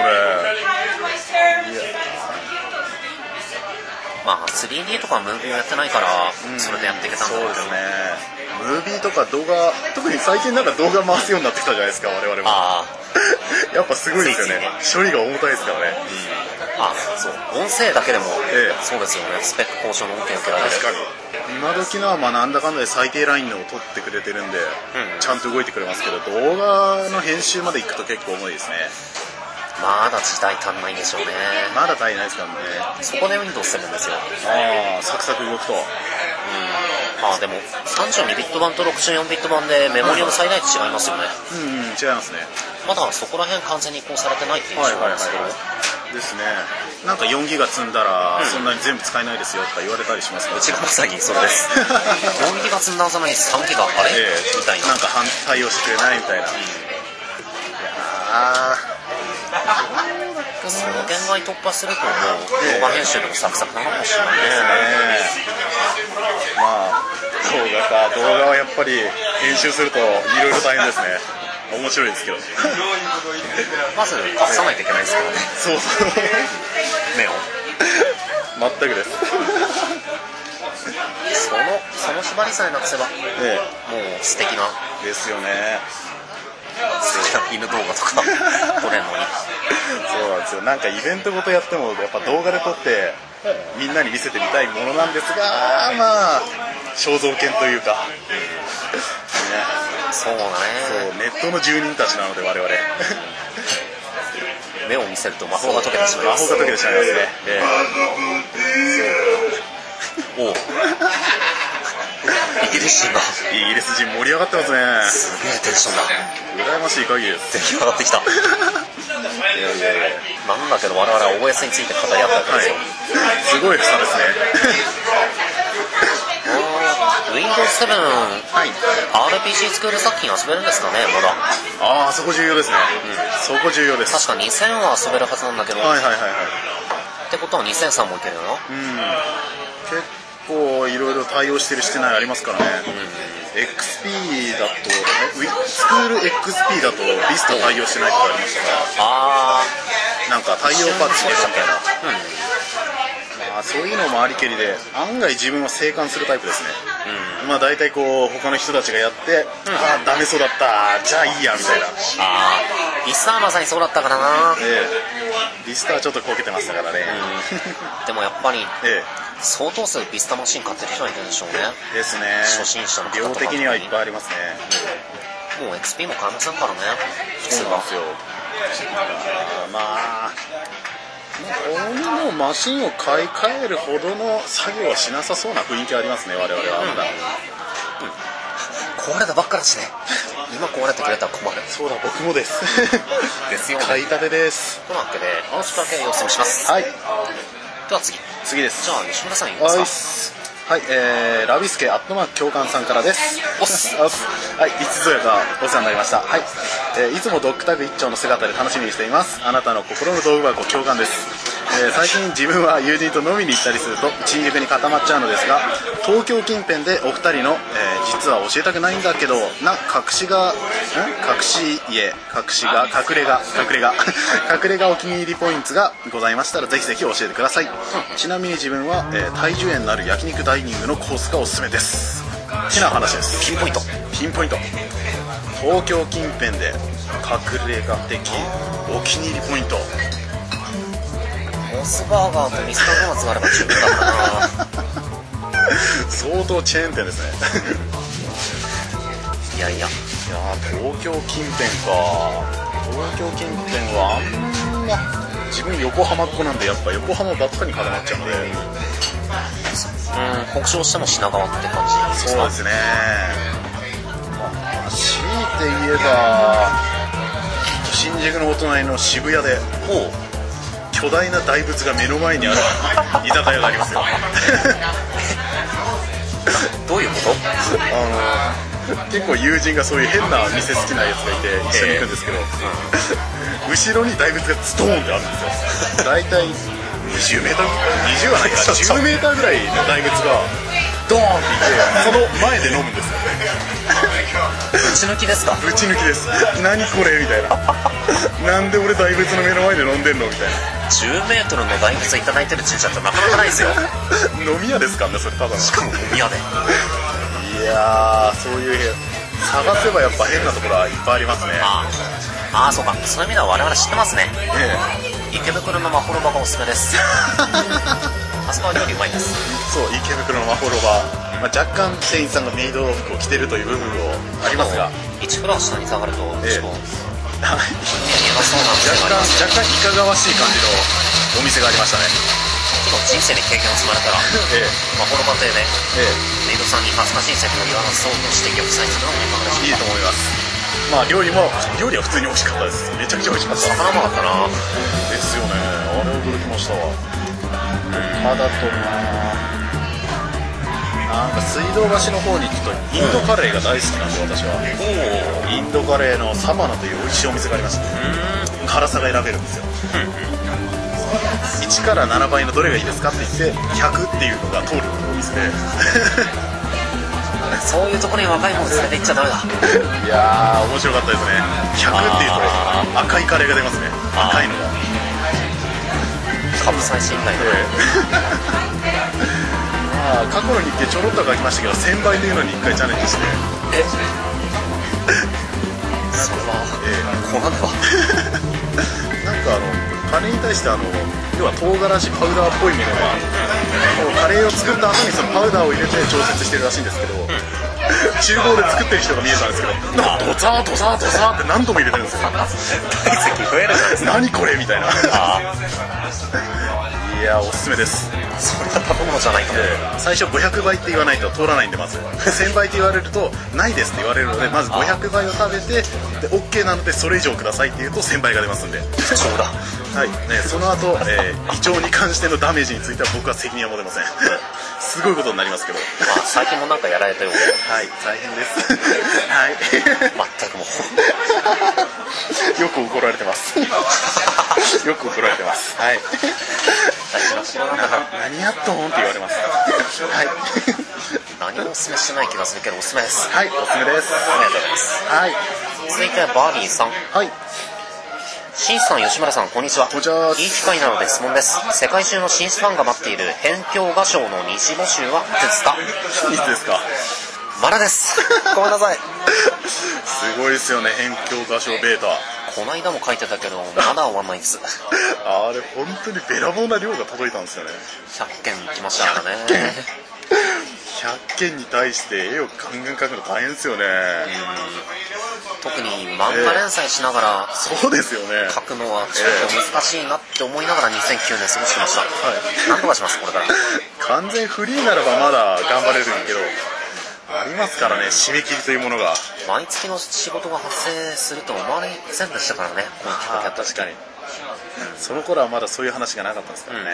まあ 3D とかムービーをやってないから、それでやっていけたんだろうけど、 そうですね。ムービーとか動画、特に最近なんか動画回すようになってきたじゃないですか、我々も。やっぱすごいですよね。処理が重たいですからね。 そう、音声だけでも、そうですよね。スペック交渉の OK を受けられる。 確かに今時のはまあなんだかんだで最低ラインを取ってくれてるんで、ちゃんと動いてくれますけど、動画の編集までいくと結構重いですね。 まだ時代足んないんでしょうね。 まだ足りないですからね。 そこで Windows 7ですよ。 サクサク動くと。 でも32ビット版と64ビット版でメモリの最大値違いますよね。 違いますね。 まだそこら辺完全に移行されてないっていう印象なんですけど。 ですね。なんか4ギガ積んだらそんなに全部使えないですよとか言われたりしますから、 うちがまさにそれです。4ギガ積んだはずなのに3ギガあれ、みたいな。 なんか対応してくれないみたいな。 その限界突破するともう動画編集でもサクサクなのかもしれないですね。 まあ動画はやっぱり編集するといろいろ大変ですね。面白いですけどまず隠さないといけないですからね。 そう目を全くですその縛りさえなくせば、もう素敵なですよね。 犬動画とか撮れるのにそうなんですよ。なんかイベントごとやってもやっぱ動画で撮ってみんなに見せてみたいものなんですが、まあ肖像権というか、 そうだね。 そう、ネットの住人たちなので我々 目を見せると魔法が解けてしまいます。 魔法が解けてしまいますね。 おうイギリス人盛り上がってますね。 すげえテンションだ。 羨ましい限りです。 出来上がってきた。なんだけど我々は OS について語り合ったわけですよ。 すごい差ですね。 Windows 7、RPG スクール作品遊べるんですかね、まだ。 そこ重要ですね。そこ重要です。 確か2000は遊べるはずなんだけど。ってことは2003もいけるよな。 結構いろいろ対応してるしてないありますからね。XP だとスクール XP だとリスト対応してないとかありましたから。なんか対応パッチですみたいな。そういうのもありけりで案外自分は静観するタイプですね。まあ大体こう他の人たちがやってダメそうだったじゃあいいやみたいな。 リスターまさにそうだったからな。 リスターちょっとこけてましたからね。 でもやっぱり相当数ビスタマシン買ってる人はいるんでしょうね。 ですね。 初心者の方とか量的にはいっぱいありますね。 もう XP も買えませんからね。 そうなんですよ。まあこのマシンを買い替えるほどの作業はしなさそうな雰囲気ありますね、我々はまだ。 壊れたばっかだしね。今壊れてくれたら困る。 そうだ、僕もですですよね。 買いたてです。 というわけでアウトプラ系様子見します。 はい。 では次です。 じゃあ西村さん言いますか。 はい、ラビスケ@教官さんからです。はい、いつぞやがお世話になりました。はい、いつもドッグタグ一丁の姿で楽しみにしています。あなたの心の道具箱教官です。最近自分は友人と飲みに行ったりすると新宿に固まっちゃうのですが、東京近辺でお二人の、実は教えたくないんだけどな隠れ家お気に入りポイントがございましたらぜひぜひ教えてください。ちなみに自分は、体重園のある焼肉ダイニングのコースがおすすめです。てな話です。 ピンポイント東京近辺で隠れ家的お気に入りポイント。 モスバーガーとミスタードーナツがあれば十分だからな。 相当チェーン店ですね。 いや東京近辺はあんま自分横浜っ子なんでやっぱ横浜ばっかり固まっちゃうので、 北上しても品川って感じですか。 そうですね。強いて言えば新宿のお隣の渋谷で巨大な大仏が目の前にある居酒屋がありますよ。 どういうこと？ 結構友人がそういう変な店好きなやつがいて一緒に行くんですけど、後ろに大仏がズドーンってあるんですよ。大体 20メーター20はないか10メーターぐらいの大仏がドーンっていってその前で飲むんですよ。 ぶち抜きですか？ ぶち抜きです。何これみたいな。なんで俺大仏の目の前で飲んでんのみたいな。 10メートルの大仏いただいてる神社ってなかなかないですよ。 飲み屋ですかねそれ。ただのしかも飲み屋で。 いやー、そういう探せばやっぱ変なところはいっぱいありますね。 ああ、そうか。そういう意味では我々知ってますね。池袋のまほろばがおすすめです。あそこは料理うまいです。 そう、池袋のまほろば、若干店員さんがメイド服を着てるという部分をありますが、 1フロア下に下がるとちょっと若干いかがわしい感じのお店がありましたね。 ちょっと人生に経験を積まれたら、まほろば亭でメイドさんに恥ずかしいセリフを言わなそうとして玉砕するのもいかがでしょうか。 いいと思います。料理は普通に美味しかったです。めちゃくちゃ美味しかった。 魚うまかったな。 ですよね。あれ驚きましたわ。ただとなんか水道橋の方に行くとインドカレーが大好きなんで、私はインドカレーのサマナという美味しいお店がありまして、辛さが選べるんですよ。1から7倍のどれがいいですかって言って100っていうのが通るお店でそういうところに若いもの連れて行っちゃダメだ。 いやー面白かったですね。100っていうと赤いカレーが出ますね。赤いのがカブサイシン以外の過去の日程ちょろっと書きましたけど1000倍というのに1回チャレンジして、 それはこうなんではなんかカレーに対して要は唐辛子パウダーっぽいものがカレーを作った後にそのパウダーを入れて調節してるらしいんですけど、厨房で作ってる人が見えたんですけど、ドザードザードザーって何度も入れてるんですよ。 体積増えるじゃないですか。 何これみたいな。いやおすすめです。 それは食べ物じゃないと思う。 最初500倍って言わないと通らないんで、まず1000倍って言われるとないですって言われるので、まず500倍を食べてで OK なのでそれ以上くださいって言うと1000倍が出ますんで。 そうだ。 はいね、その後、胃腸に関してのダメージについては僕は責任は持てません。すごいことになりますけど、 最近もなんかやられたようで、 はい大変です。はい全くもうよく怒られてます。よく怒られてます。はい。何やっとんって言われます。はい。 何もおすすめしてない気がするけどおすすめです。 はい、おすすめです。 ありがとうございます。 はい。 続いてはバーリーさん。 はい。 シンさん、吉村さん、こんにちは。 こんにちは。 いい機会なので質問です。世界中のシンファンが待っている辺境画賞の二次募集はいつですか？ いつですか？ まだです。ごめんなさい。 すごいですよね、辺境画賞ベータ。 この間も書いてたけどまだ終わんないです。 あれ本当にべらぼうな量が届いたんですよね。 100件来ましたからね。 100件に対して絵をガンガン描くの大変ですよね。 特に漫画連載しながらそうですよね、 描くのはちょっと難しいなって思いながら2009年過ごしてました。何とかしますこれから。 完全フリーならばまだ頑張れるんけど、ありますからね、締め切りというものが。 毎月の仕事が発生すると思われませんでしたからね、この企画やった時。 確かにその頃はまだそういう話がなかったですからね。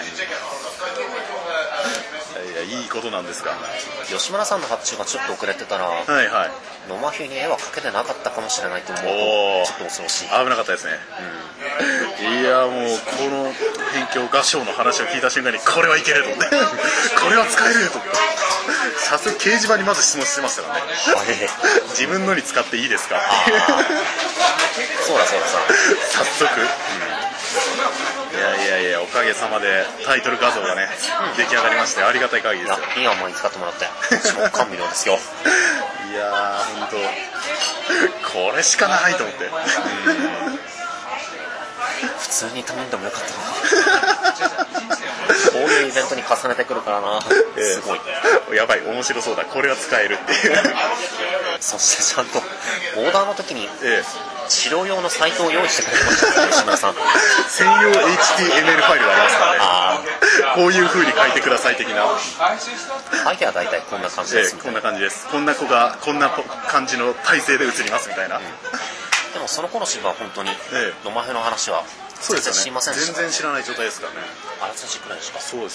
いいことなんですが、 吉村さんの発注がちょっと遅れてたら、 はいはい、 野間ひに絵は描けてなかったかもしれないと思うとちょっと恐ろしい。 危なかったですね。いやもうこの辺境画賞の話を聞いた瞬間にこれはいけるとこれは使えると早速掲示板にまず質問してましたからね。自分のに使っていいですかっていう。 そうだ早速、いやおかげさまでタイトル画像がね、出来上がりましてありがたい限りですよ。 いいアンマに使ってもらって超感無量ですよ。 いやー本当これしかないと思って、 普通に頼んでもよかったな。こういうイベントに重ねてくるからな、すごいやばい、面白そうだ、これは使えるっていう。 そしてちゃんとオーダーの時に治療用のサイトを用意してくれましたね、石村さん。 専用 HTML ファイルがありますからね。こういう風に書いてください的な。 相手は大体こんな感じです、 こんな感じです。こんな子がこんな感じの体勢で映りますみたいな。 でもその頃しは本当に野間への話は全然知りませんでした。 全然知らない状態ですからね。 あらすじくらいでしか。 そうです。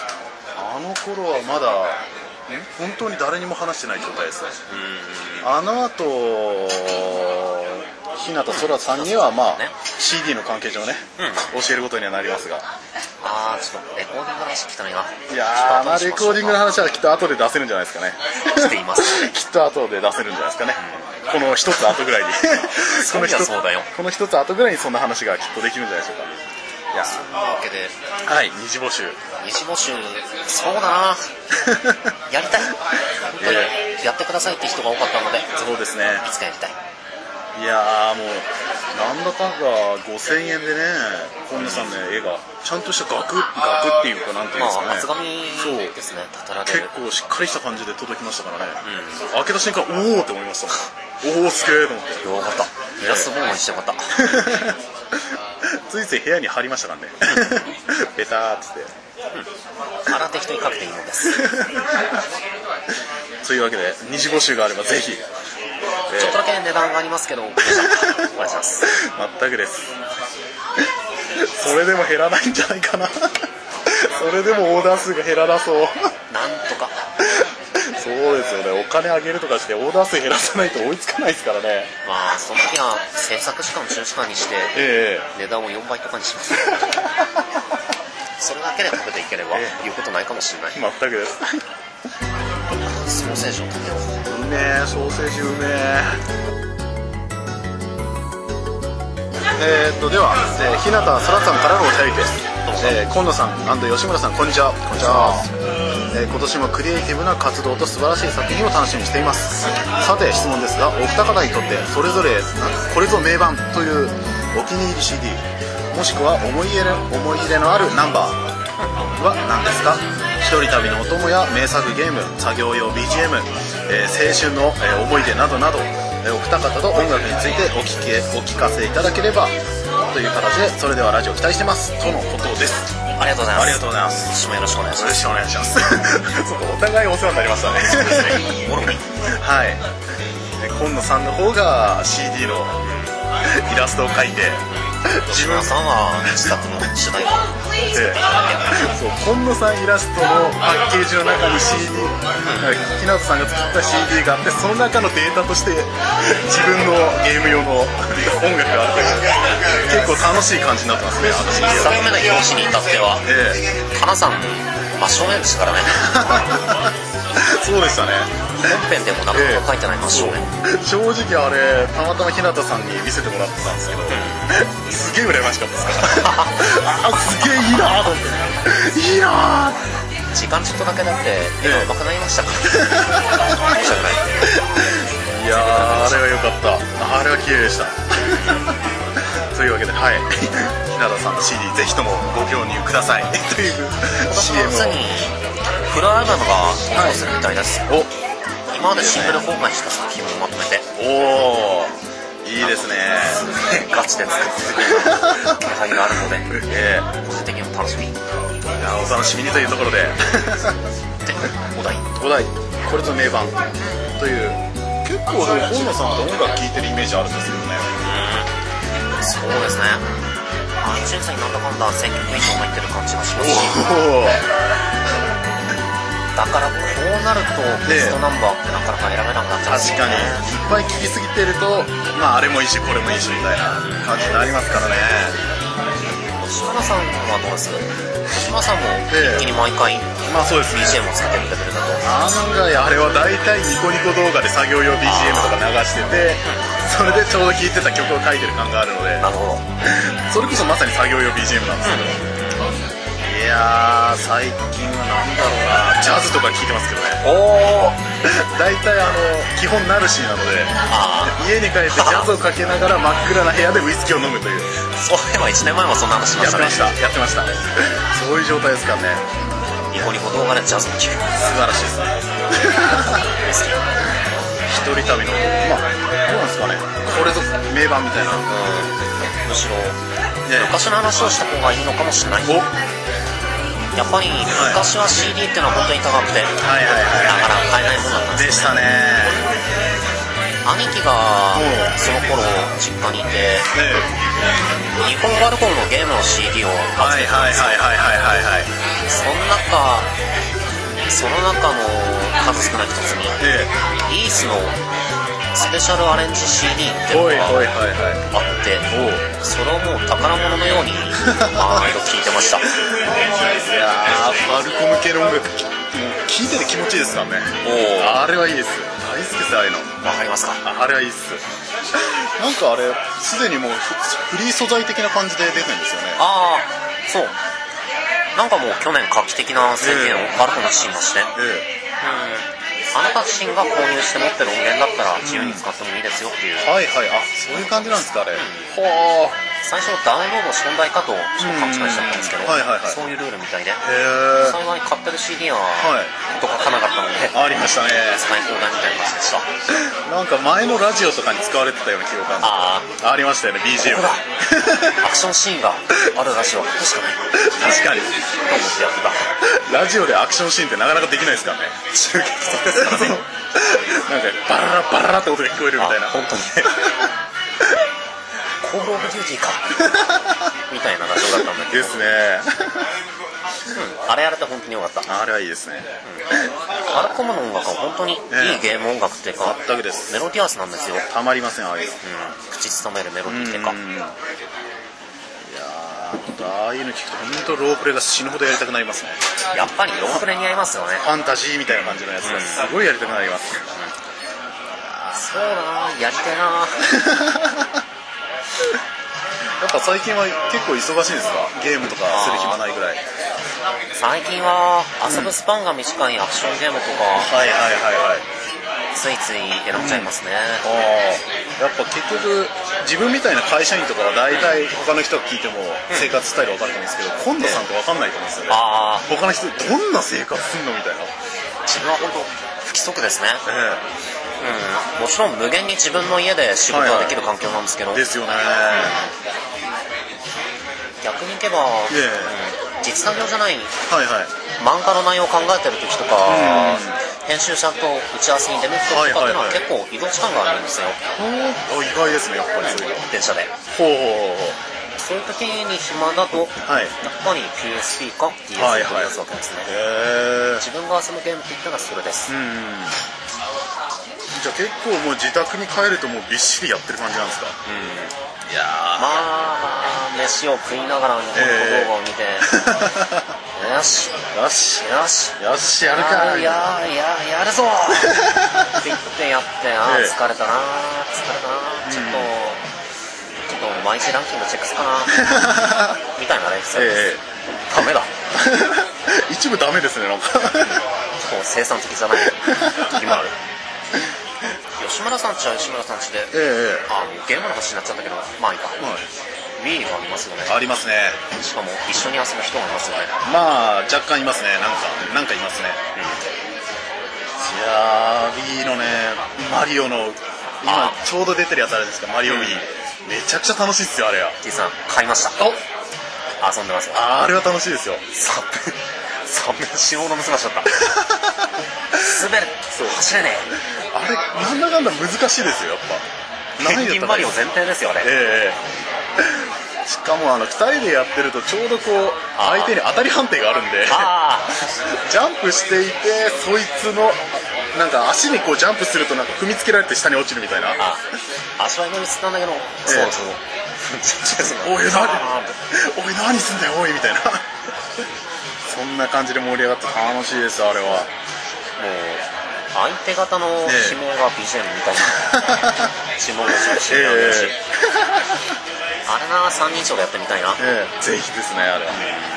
あの頃はまだ本当に誰にも話してない状態ですね。あの後日向空さんにはまあ CD の関係上ね、教えることにはなりますが、 ちょっとレコーディングの話聞きたいな。 いやー、レコーディングの話はきっと後で出せるんじゃないですかね。 していますきっと後で出せるんじゃないですかね、この一つ後ぐらいにそうだよ。 この一つ後ぐらいにそんな話がきっとできるんじゃないでしょうか。いや、 そんなわけで、 はい、二次募集、 そうだなやりたい、本当にやってくださいって人が多かったので、 そうですね、 いつかやりたい。 いやー、もうなんだかんだ5000円でね、今野さんの絵がちゃんとした額っていうか、なんていうんですかね、 厚紙ですね、 結構しっかりした感じで届きましたからね、開けた瞬間、おおって思いましたもん。おお、すげえと思って。 よかった、イラストボーマにしてよかった。 ついつい部屋に貼りましたからねベターっつって、 洗適当にかけていいのですというわけで二次募集があればぜひ、 ちょっとだけ値段がありますけどお願いします。 全くです。それでも減らないんじゃないかなそれでもオーダー数が減らなそう。 なんとかそうですよね、お金あげるとかしてオーダー数減らさないと追いつかないですからね。 まあその時は制作時間を10時間にして、値段を4倍とかにしますそれだけで食べていければ言うことないかもしれない。 全くです。 ソーセージを食べよう。 うめえ、ソーセージうめえ。では、日向空さんからのお便りです。今野さん&吉村さん、こんにちは。こんにちは。今年もクリエイティブな活動と素晴らしい作品を楽しみにしています。さて質問ですが、お二方にとってそれぞれこれぞ名盤というお気に入り CD もしくは思い入れのあるナンバーは何ですか？一人旅のお供や名作ゲーム、作業用 BGM、青春の思い出などなど、お二方と音楽についてお聞かせいただければという形で、それではラジオ期待してますとのことです。 ありがとうございます。 ありがとうございます。 今年もよろしくお願いします。 よろしくお願いしますお互いお世話になりましたね。 そうですね、もろにはい。今野さんの方が CD のイラストを描いて、 吉村さんは自作の主題歌を作っていただそう、今野さんイラストのパッケージの中に CD、日向さんが作った CD があって、その中のデータとして自分のゲーム用の音楽があるという、結構楽しい感じになってますね。 1作目の表紙に至っては、かなさん真正面ですからねそうでしたね。 本編でもなかなか書いてない真正面。 正直あれたまたま日向さんに見せてもらってたんですけど、すげえ羨ましかったですからすげえいいなと思っていいな。 時間ちょっとだけだって絵が上手くなりましたから申し訳ない。 いやー、あれは良かった。あれは綺麗でしたというわけで、はい、日向さんの CD ぜひともご購入くださいという CM を。 にフルアルバムが登場するみたいです、今までシングル公開した作品をまとめて。 おお、いいですね。 ガチで作ってくれる気配があるので、個人的にも楽しみ。いや、お楽しみにというところでで、お題これぞ名盤という。結構でも今野さんって音楽聴いてるイメージあるんですけどね。 そうですね、iTunesになんだかんだ1000曲以上入ってる感じがしますし、だからこうなるとベストナンバーってなかなか選べなくなっちゃうんですよね。 確かにいっぱい聴きすぎてると、まああれもいいしこれもいいしみたいな感じになりますからね。 吉村さんはどうです？吉村さんも一気に毎回 BGM をつけてるレベルだと。 案外あれは大体ニコニコ動画で作業用 BGM とか流してて、それでちょうど聴いてた曲を書いてる感があるので、 なるほど。 それこそまさに作業用 BGM なんですけど、いやー、最近はなんだろうな、ジャズとか聴いてますけどね。大体基本ナルシーなので、家に帰ってジャズをかけながら真っ暗な部屋でウイスキーを飲むという。 そういえば1年前もそんな話しましたね。 やってましたそういう状態ですからね。 ニコニコ動画でジャズを聴く、素晴らしいですねウイスキー一人旅の、まあどうなんですかね、これぞ名盤みたいな。 むしろ昔の話をした方がいいのかもしれない。やっぱり昔は CD っていうのは本当に高くて、なかなか買えないものだったんですよね。兄貴がその頃実家にいて、日本ファルコンのゲームの CD を集めてたんですよ。その中の数少ない一つにイースのスペシャルアレンジ CD っていうのがあって、それをもう宝物のように毎度聴いてました。いやー、ファルコム系の音楽聴いてて気持ちいいですからね。あれはいいです。大好きです、ああいうの。 わかりますか？ あれはいいっす。なんかあれすでにもうフリー素材的な感じで出てるんですよね。 ああ、そう。なんかもう去年画期的な宣言をファルコム自身がして、あなた自身が購入して持ってる音源だったら自由に使ってもいいですよっていう。 はいはい、あ、そういう感じなんですか、あれ。 最初ダウンロードし問題かと勘違いしちゃったんですけど、そういうルールみたいで、幸い買ってる CD はどかかなかったので、 ありましたね。 使い放題みたいな感じでした。 なんか前のラジオとかに使われてたような記憶がありましたよね、BGM。 アクションシーンがあるラジオ確かにと思ってやってた。ラジオでアクションシーンってなかなかできないですからね。 中継ですからね。 なんかバララバララって音が聞こえるみたいな。 本当にコールオブデューティーかみたいなラジオだったんだけどですね。 あれやれて本当によかった。 あれはいいですね。 ファルコムの音楽は本当にいいゲーム音楽っていうか、 全くです。 メロディアスなんですよ。 たまりません、ああいうの。 口ずさめるメロディーっていうか。いやー、ああいうの聞くと本当ロープレが死ぬほどやりたくなりますね。 やっぱりロープレに合いますよね。 ファンタジーみたいな感じのやつがすごいやりたくなります。 そうだな、やりたいな。 やっぱ最近は結構忙しいんですか？ゲームとかする暇ないぐらい。 最近は遊ぶスパンが短いアクションゲームとか、ついつい選んじゃいますね。 やっぱ結局自分みたいな会社員とかは大体他の人が聞いても生活スタイル分かると思うんですけど、今度さんって分かんないと思うんですよね。他の人どんな生活すんのみたいな。 自分は本当不規則ですね。もちろん無限に自分の家で仕事ができる環境なんですけど、 ですよね。 逆に言けば、実作業じゃない、漫画の内容を考えてる時とか、編集者と打ち合わせに出向く時とかっていうのは結構移動時間があるんですよ。 意外ですね、やっぱりそういうの。 電車で。そういう時に暇だと、やっぱり PSP かっていうやつわけですね。自分が遊ぶゲームって言ったらそれです。 じゃあ結構もう自宅に帰るともうびっしりやってる感じなんですか？いやまあ飯を食いながらニコニコ動画を見てよしやるかやるぞって言ってやって疲れたなちょっと毎日ランキングチェックすかなみたいなライフスタイルです。ダメだ一部ダメですね、なんか生産的じゃない今ある吉村さんちは吉村さんちで、ゲームの話になっちゃったけど、まあいいか、Wii がありますよね。 ありますね。 しかも一緒に遊ぶ人がいますよね。 まあ若干いますね。なんかいますね。いやー Wii のね、マリオの今ちょうど出てるやつあれですか、マリオ Wii、めちゃくちゃ楽しいっすよ、あれは。 T さん買いました。遊んでますよ。 あれは楽しいですよ。 3分死亡の娘だった滑る、走れねえ。あれなんだかんだ難しいですよ、やっぱ。 ペンギンマリオ前提ですよね。 しかも2人でやってるとちょうどこう相手に当たり判定があるんでジャンプしていて、そいつのなんか足にこうジャンプするとなんか踏みつけられて下に落ちるみたいな。 足は今見つったんだけど、 おい何すんだよおいみたいなそんな感じで盛り上がって楽しいです、あれは。もう相手方の紐が BGM みたいな紐がしあれな、3人称でやってみたいな。 ぜひですね、あれは。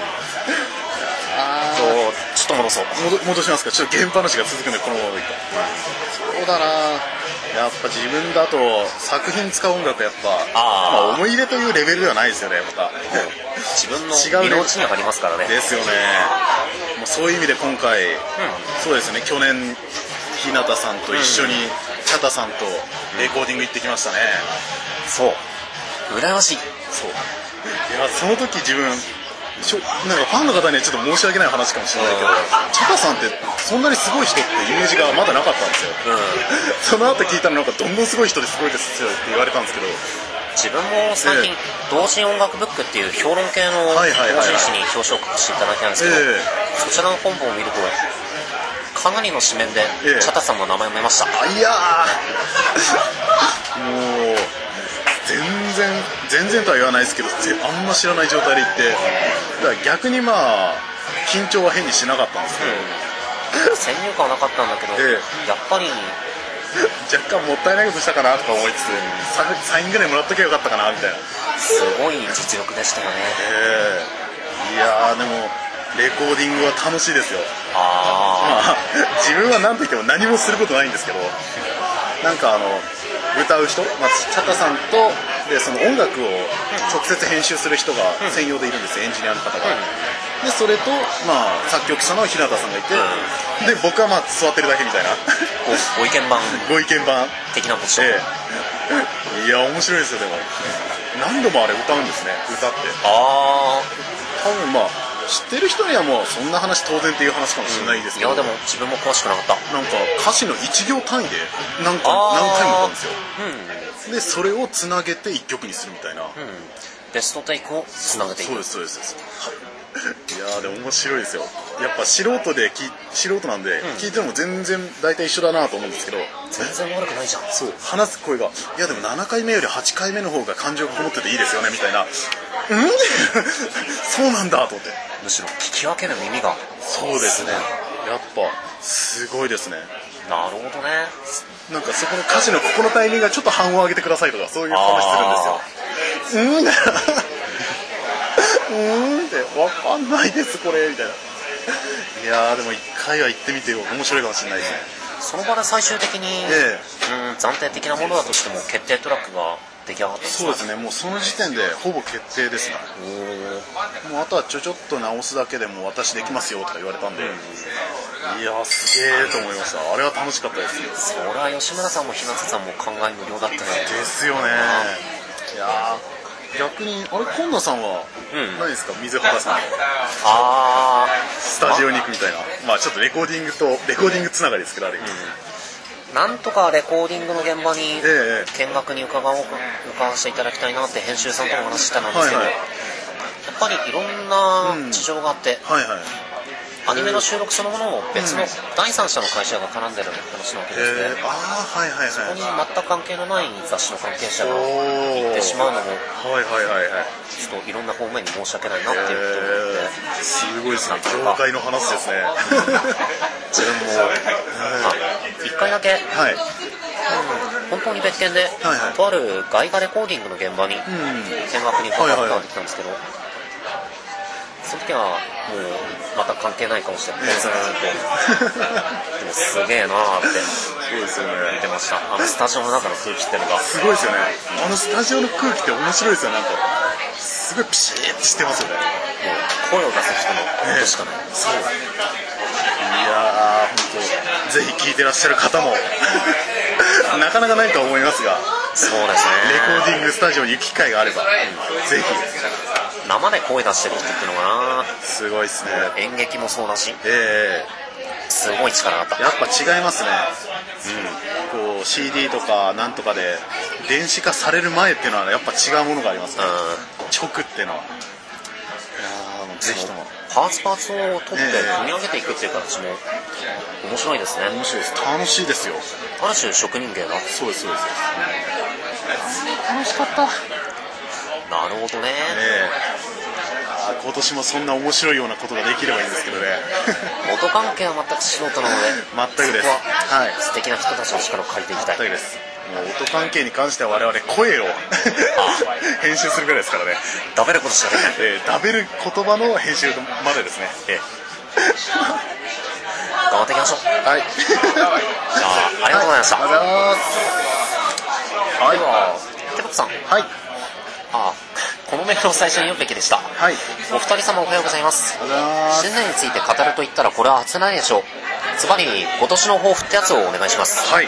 ちょっと戻そう。 戻しますか。ちょっと原話が続くんでこのままでいいか。そうだな、やっぱ自分だと作品使う音楽やっぱ、思い入れというレベルではないですよね、また。 自分の身の内にありますからね。 ですよね。もうそういう意味で今回、そうですね、去年日向さんと一緒にチャタさんとレコーディング行ってきましたね。 そう羨ましい。 そういや、その時自分なんかファンの方にはちょっと申し訳ない話かもしれないけど、チャタさんってそんなにすごい人ってイメージがまだなかったんですよ。その後聞いたらなんかどんどんすごい人ですごいですよって言われたんですけど、 自分も最近同人音楽ブックっていう評論系の同人誌に表紙を書かせていただいたんですけど、そちらの本文を見るとかなりの紙面でチャタさんの名前を見ました。 いやもう全然とは言わないですけど、あんま知らない状態で行って、だから逆にまあ緊張は変にしなかったんですけど、 先入観はなかったんだけど、やっぱり若干もったいないことしたかなとか思いつつ、サインぐらいもらっときゃよかったかなみたいな。 すごい実力でしたよね。 いやでもレコーディングは楽しいですよ。まあ自分は何と言っても何もすることないんですけど、なんか歌う人、チャタさんとでその音楽を直接編集する人が専用でいるんですよ、エンジニアの方が。でそれと、作曲者の日向さんがいて、で僕は座ってるだけみたいなご意見番的なポジション。 いや面白いですよ。でも何度もあれ歌うんですね、歌って。多分知ってる人にはもうそんな話当然っていう話かもしれないですけど、 いやでも自分も詳しくなかった。 なんか歌詞の1行単位で何回も歌うんですよ。でそれをつなげて1曲にするみたいな、 ベストテイクをつなげていく。 そうですいやでも面白いですよ。やっぱ素人なんで、聞いても全然大体一緒だなと思うんですけど、 全然悪くないじゃん。 そう話す声が、いやでも7回目より8回目の方が感情がこもってていいですよねみたいなそうなんだと思って、 むしろ聞き分ける耳が。 そうですね、やっぱすごいですね。 なるほどね。 なんかそこの歌詞のここのタイミングがちょっと半音上げてくださいとか、そういう話するんですよ。って分かんないですこれみたいな。いやでも1回は行ってみて面白いかもしれないですね。 その場で最終的に、暫定的なものだとしても決定トラックが出来上がったんですか？ そうですね、もうその時点でほぼ決定ですね。もうあとはちょっと直すだけでも私できますよとか言われたんで、いやすげえと思いました。あれは楽しかったですよ。 それは吉村さんも日向さんも考え無料だったね。 ですよね。いや逆にあれ今野さんは何ですか、水原さんのスタジオに行くみたいな、ちょっとレコーディングつながりですけど、あれなんとかレコーディングの現場に見学に伺わせていただきたいなって編集さんとも話したんですけど、やっぱりいろんな事情があって、アニメの収録そのものを別の第三者の会社が絡んでる話なわけですね。そこに全く関係のない雑誌の関係者が行ってしまうのも、ちょっといろんな方面に申し訳ないなっていうことになって、 すごいですね、業界の話ですね。 自分も1回だけ、本当に別件で、とある外画レコーディングの現場に見学に伺うことができたんですけど、その時はもうまた関係ない顔してポツンとでもすげえなーって見てました。スタジオの中の空気っていうのがすごいですよね。スタジオの空気って面白いですよ。なんかすごいピシッとしてますよね。もう声を出す人のことしかない。 そう。いや本当ぜひ聴いてらっしゃる方もなかなかないと思いますが、 そうですね、 レコーディングスタジオに行く機会があれば、ぜひ生で声出してる人っていうのがな、 すごいですね。 演劇もそうだし、すごい力があった。 やっぱ違いますね。こう CD とかなんとかで電子化される前っていうのはやっぱ違うものがありますね。直っていうのは。ぜひともパーツを取って組み上げていくっていう形も面白いですね。 面白いです。楽しいですよ。 ある種職人芸だ。 そうです。楽しかった。 なるほどね。 今年もそんな面白いようなことができればいいんですけどね。 音関係は全く素人なので、 全くです。 素敵な人たちの力を借りていきたい。 全くです。もう音関係に関しては我々声を編集するぐらいですからね。 ダベることしかできない。 ダベる言葉の編集までですね。 頑張っていきましょう。 はい。 じゃあ、ありがとうございました。 ありがとうございます。 では、テボッさん。このメールを最初に読むべきでした。お二人様おはようございます。新年について語ると言ったらこれは初ないでしょう。ズバリ今年の抱負ってやつをお願いします。 確かに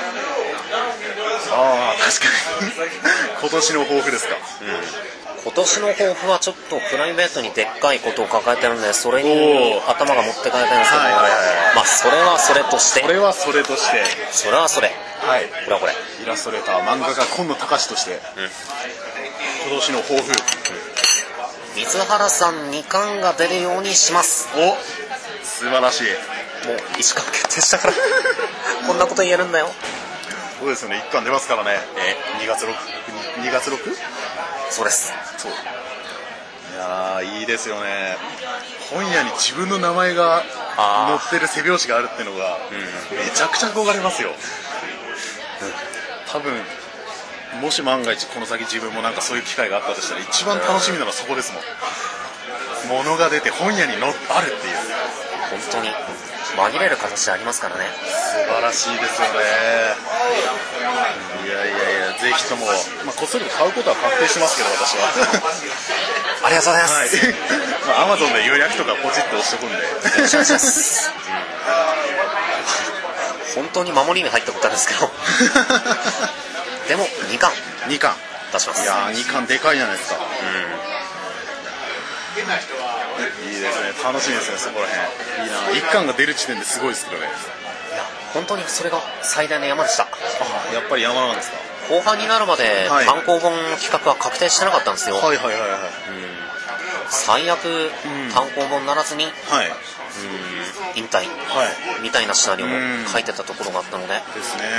今年の抱負ですか。 今年の抱負はちょっとプライベートにでっかいことを抱えてるんで、それに頭が持ってかれてるんですけど、それはそれとして、これはこれ、 イラストレーター漫画家今野隆として、今年の抱負、 水原さん2巻が出るようにします。 素晴らしい。 もう意思が決定したからこんなこと言えるんだよ。 そうですよね、1巻出ますからね。2月 6? そうです。 そう。いやー、いいですよね。本屋に自分の名前が載ってる背表紙があるっていうのがめちゃくちゃ憧れますよ。多分もし万が一この先自分もなんかそういう機会があったとしたら一番楽しみなのはそこですもん。物が出て本屋にあるっていう、 本当に紛れる形でありますからね。 素晴らしいですよね。いやぜひとも、こっそり買うことは確定してますけど私はありがとうございます。 はい、Amazon で予約とかポチッと押しとくんでよろしくお願いします、本当に守りに入ったことあるんですけどでも2巻出します。いや2巻でかいじゃないですか。いいですね、楽しみですね、そこら辺。いいな、1巻が出る時点ですごいですけどね。 いや本当にそれが最大の山でした。 やっぱり山なんですか。 後半になるまで単行本企画は確定してなかったんですよ。最悪単行本ならずに、引退みたいなシナリオも書いてたところがあったのでですね。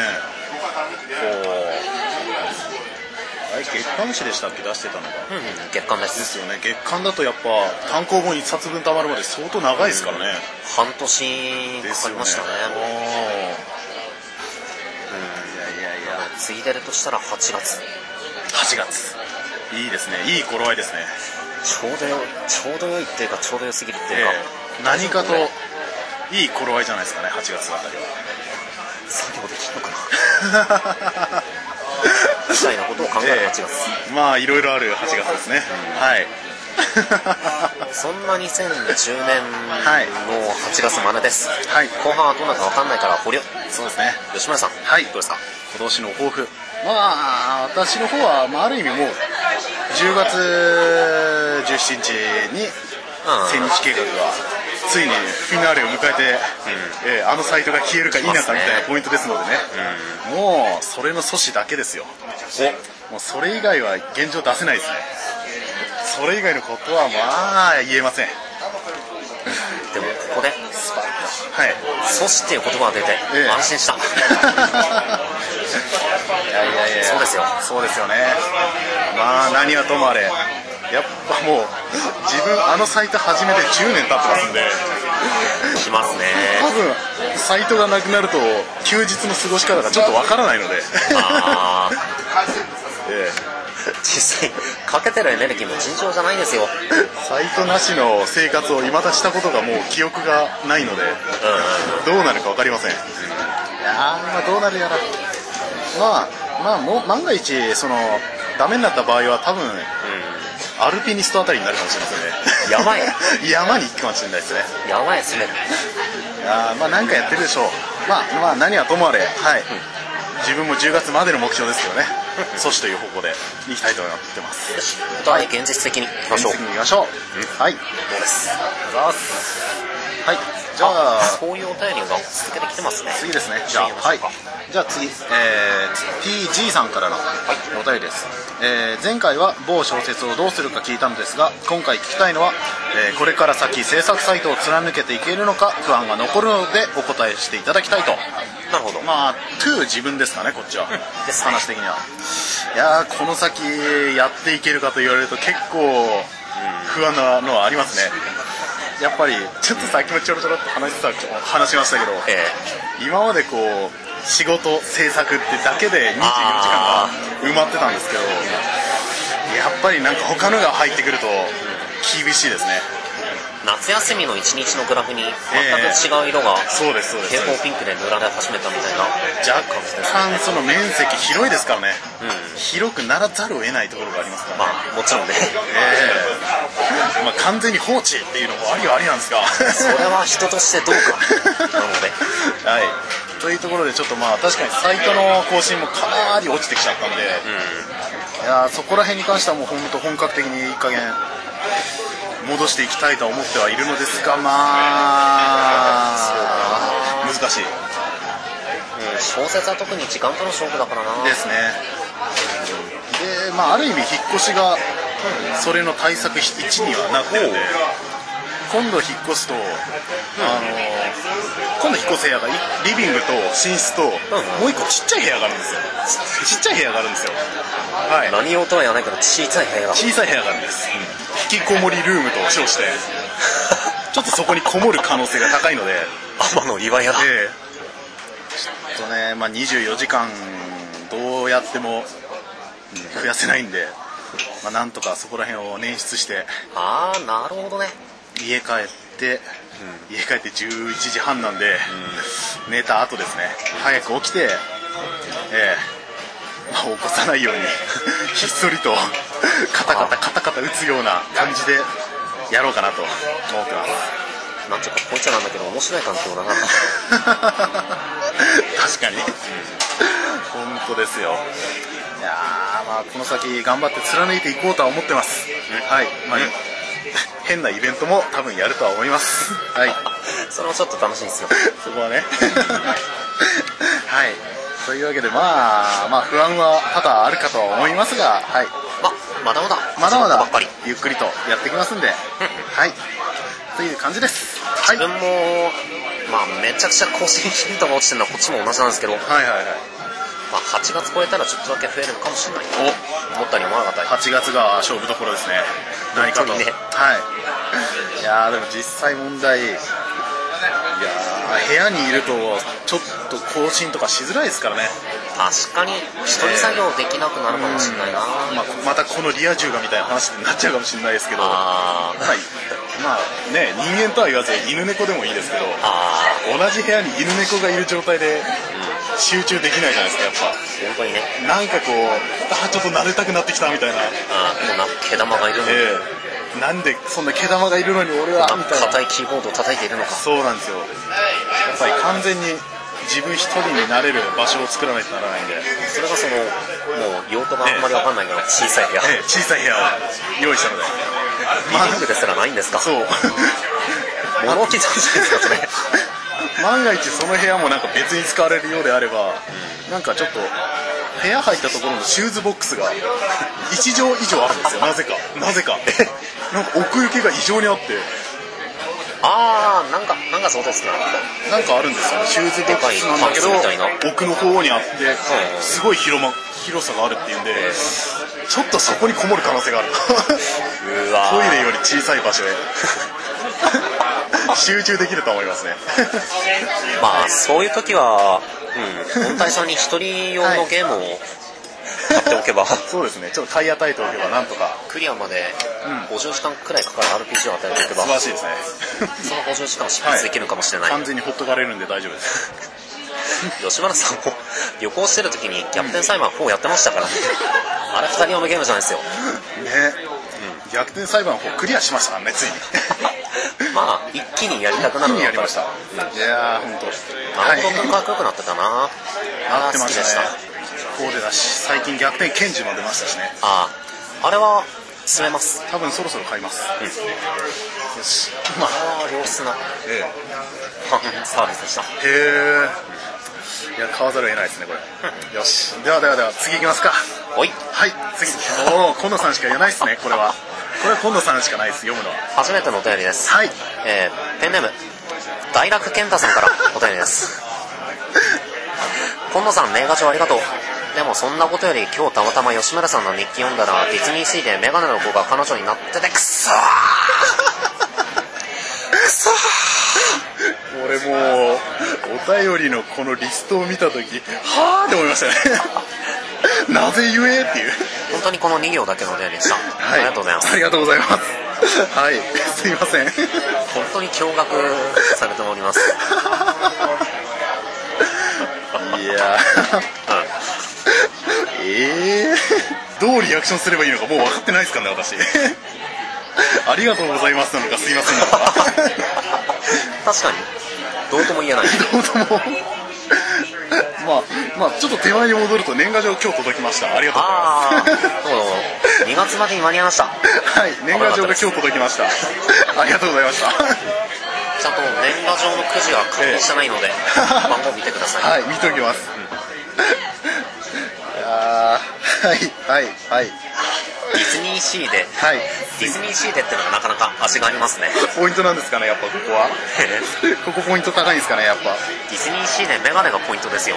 月刊誌でしたっけ、出してたのが。 月刊です。 ですよね。月刊だとやっぱ単行本1冊分たまるまで相当長いですからね。 半年かかりましたね。ついでるとしたら8月。いいですね、いい頃合いですね。ちょうど良いっていうかちょうど良すぎるっていうか、 何かといい頃合いじゃないですかね、8月あたりは。 作業できるのかなみたいなことを考える8月、 いろいろある8月ですね。はいそんな2010年の8月までです。後半はどうなるか分かんないから保留。 そうですね。 吉村さん、どうですか今年の抱負。私の方は、ある意味もう10月17日に千日計画がついにフィナーレを迎えて、あのサイトが消えるか否かみたいなポイントですのでね、もうそれの阻止だけですよ。もうそれ以外は現状出せないですね。それ以外のことは言えません。 でもここで阻止っていう言葉が出て安心した。 そうですよね。何はともあれ、やっぱもう自分あのサイト始めて10年経ってますんで、 きますね。 多分サイトがなくなると休日の過ごし方がちょっとわからないので実際かけてるエネルギーも尋常じゃないんですよ。 サイトなしの生活を未だしたことがもう記憶がないので、どうなるか分かりません。どうなるやら。万が一ダメになった場合は多分、アルピニストあたりになるかもしれませんね。山に行くかもしれないですね。 山へ滑る。 なんかやってるでしょう。何はともあれ、自分も10月までの目標ですけどね、阻止という方向でいきたいと思ってます。 現実的にいきましょう。 どうです。じゃあそういうお便りが続けてきてますね。 次ですね。じゃあ次、TG さんからのお便りです。前回は某小説をどうするか聞いたのですが、今回聞きたいのは、これから先制作サイトを貫けていけるのか不安が残るのでお答えしていただきたいと。 なるほど。 自分ですかね、こっちは話的には。この先やっていけるかと言われると結構不安なのはありますね。やっぱりちょっとさっきもちょろちょろっと話しましたけど、今まで仕事制作ってだけで24時間が埋まってたんですけど、やっぱりなんか他のが入ってくると厳しいですね。 夏休みの1日のグラフに全く違う色が蛍光ピンクで塗られ始めたみたいな。 若干その面積広いですからね、広くならざるを得ないところがありますからね。 もちろんね、 完全に放置っていうのもありはありなんですがそれは人としてどうかなのでというところでちょっと確かにサイトの更新もかなり落ちてきちゃったんで、そこら辺に関してはもう本格的にいい加減戻していきたいと思ってはいるのですが、難しい。 小説は特に時間との勝負だからな。 ですね。で、ある意味引っ越しがそれの対策1にはなってるんで、 今度引っ越すと、今度引っ越す部屋がリビングと寝室と、もう一個ちっちゃい部屋があるんですよ。ちっちゃい部屋があるんですよ。 はい、何用とは言わないけど小さい部屋があるんです、引きこもりルームと称してちょっとそこにこもる可能性が高いので、 天の岩屋だ。 ちょっとね、24時間どうやっても増やせないんで、なんとかそこら辺を捻出して。 ああ、なるほどね。 家帰って11時半なんで、寝た後ですね、早く起きて、起こさないようにひっそりとカタカタ打つような感じでやろうかなと思ってます。 なんていうかこいつなんだけど面白い環境だな。 確かに、本当ですよ。いやこの先頑張って貫いていこうとは思ってます。はい、変なイベントも多分やるとは思います。はい。 それもちょっと楽しいですよ。 そこはね。はい。というわけで不安は多々あるかとは思いますが、はい。 まだゆっくりとやってきますんで、はい。という感じです。 自分もめちゃくちゃ更新頻度が落ちてるのはこっちも同じなんですけど。8月超えたらちょっとだけ増えるかもしれない。思ったり思わなかったり。 8月が勝負どころですね。何かと。はい。いやでも実際問題、部屋にいるとちょっと更新とかしづらいですからね。 確かに一人作業できなくなるかもしれないな。 またこのリア充がみたいな話になっちゃうかもしれないですけど、ね、人間とは言わず犬猫でもいいですけど、同じ部屋に犬猫がいる状態で集中できないじゃないですか。やっぱ本当にね、 なんかこうちょっと慣れたくなってきたみたいな。 毛玉がいるのに、 なんでそんな毛玉がいるのに俺はみたいな。 硬いキーボードを叩いているのか。 そうなんですよ。やっぱり完全に自分一人になれる場所を作らないとならないんで、 それがもう用途があんまり分かんないけど、小さい部屋、 小さい部屋を用意したので、 リビングですらないんですか。 そう物置じゃないですかそれ。 万が一その部屋もなんか別に使われるようであれば、なんかちょっと部屋入ったところのシューズボックスが1畳以上あるんですよ。なぜかなんか奥行きが異常にあって、 なんかそうですね。 なんかあるんですよね。シューズボックスなんだけど奥の方にあって、すごい広さがあるっていうんで、ちょっとそこにこもる可能性がある。トイレより小さい場所へ集中できると思いますね。 そういう時は、本体さんに一人用のゲームを買っておけば、 そうですね、ちょっと買い与えておけばなんとかクリアまで50時間くらいかかる RPG を与えておけば、 素晴らしいですね。その50時間を執筆できるかもしれない。 完全にほっとかれるんで大丈夫です。 吉村さんも旅行してる時に逆転裁判4やってましたからね。あれ2人用のゲームじゃないですよね。逆転裁判4クリアしましたからね、ついに。 一気にやりたくなるのやりました。いや本当。 なるほど、かっこよくなってたな。 好きでした。こうでだし、最近逆転ケンジも出ましたしね。 あれは進めます。 多分そろそろ買います。よし。 良質なサービスでした。 いや、買わざるを得ないですねこれ。よし。では次行きますか。 はい、 次。今野さんしか言えないですね。これは今野さんしかないです、読むのは。 初めてのお便りです。 はい。 ペンネーム大楽健太さんからお便りです。今野さん、年賀状ありがとう。でもそんなことより今日たまたま吉村さんの日記読んだら、ディズニーシーでメガネの子が彼女になってて、くそー俺もうお便りのこのリストを見たとき、はーって思いましたね。なぜゆえっていう。 本当にこの2行だけのお便りでした。ありがとうございます。 ありがとうございます。はい、すいません。 本当に驚愕されております。 いやどうリアクションすればいいのかもう分かってないですからね、私。ありがとうございますなのか、すいませんなのか。 確かにどうとも言えない。 どうともちょっと手前に戻ると、年賀状今日届きました。ありがとうございます。 2月までに間に合いました。 はい、年賀状が今日届きました。ありがとうございました。 ちゃんと年賀状のくじは確認してないので、番号見てください。 はい、見ておきます。いやはい。 ディズズニーシーで、 はい、 ディズニーシーでっていうのがなかなか味がありますね。 ポイントなんですかね、やっぱここはここポイント高いんですかね、やっぱディズニーシーでメガネがポイントですよ。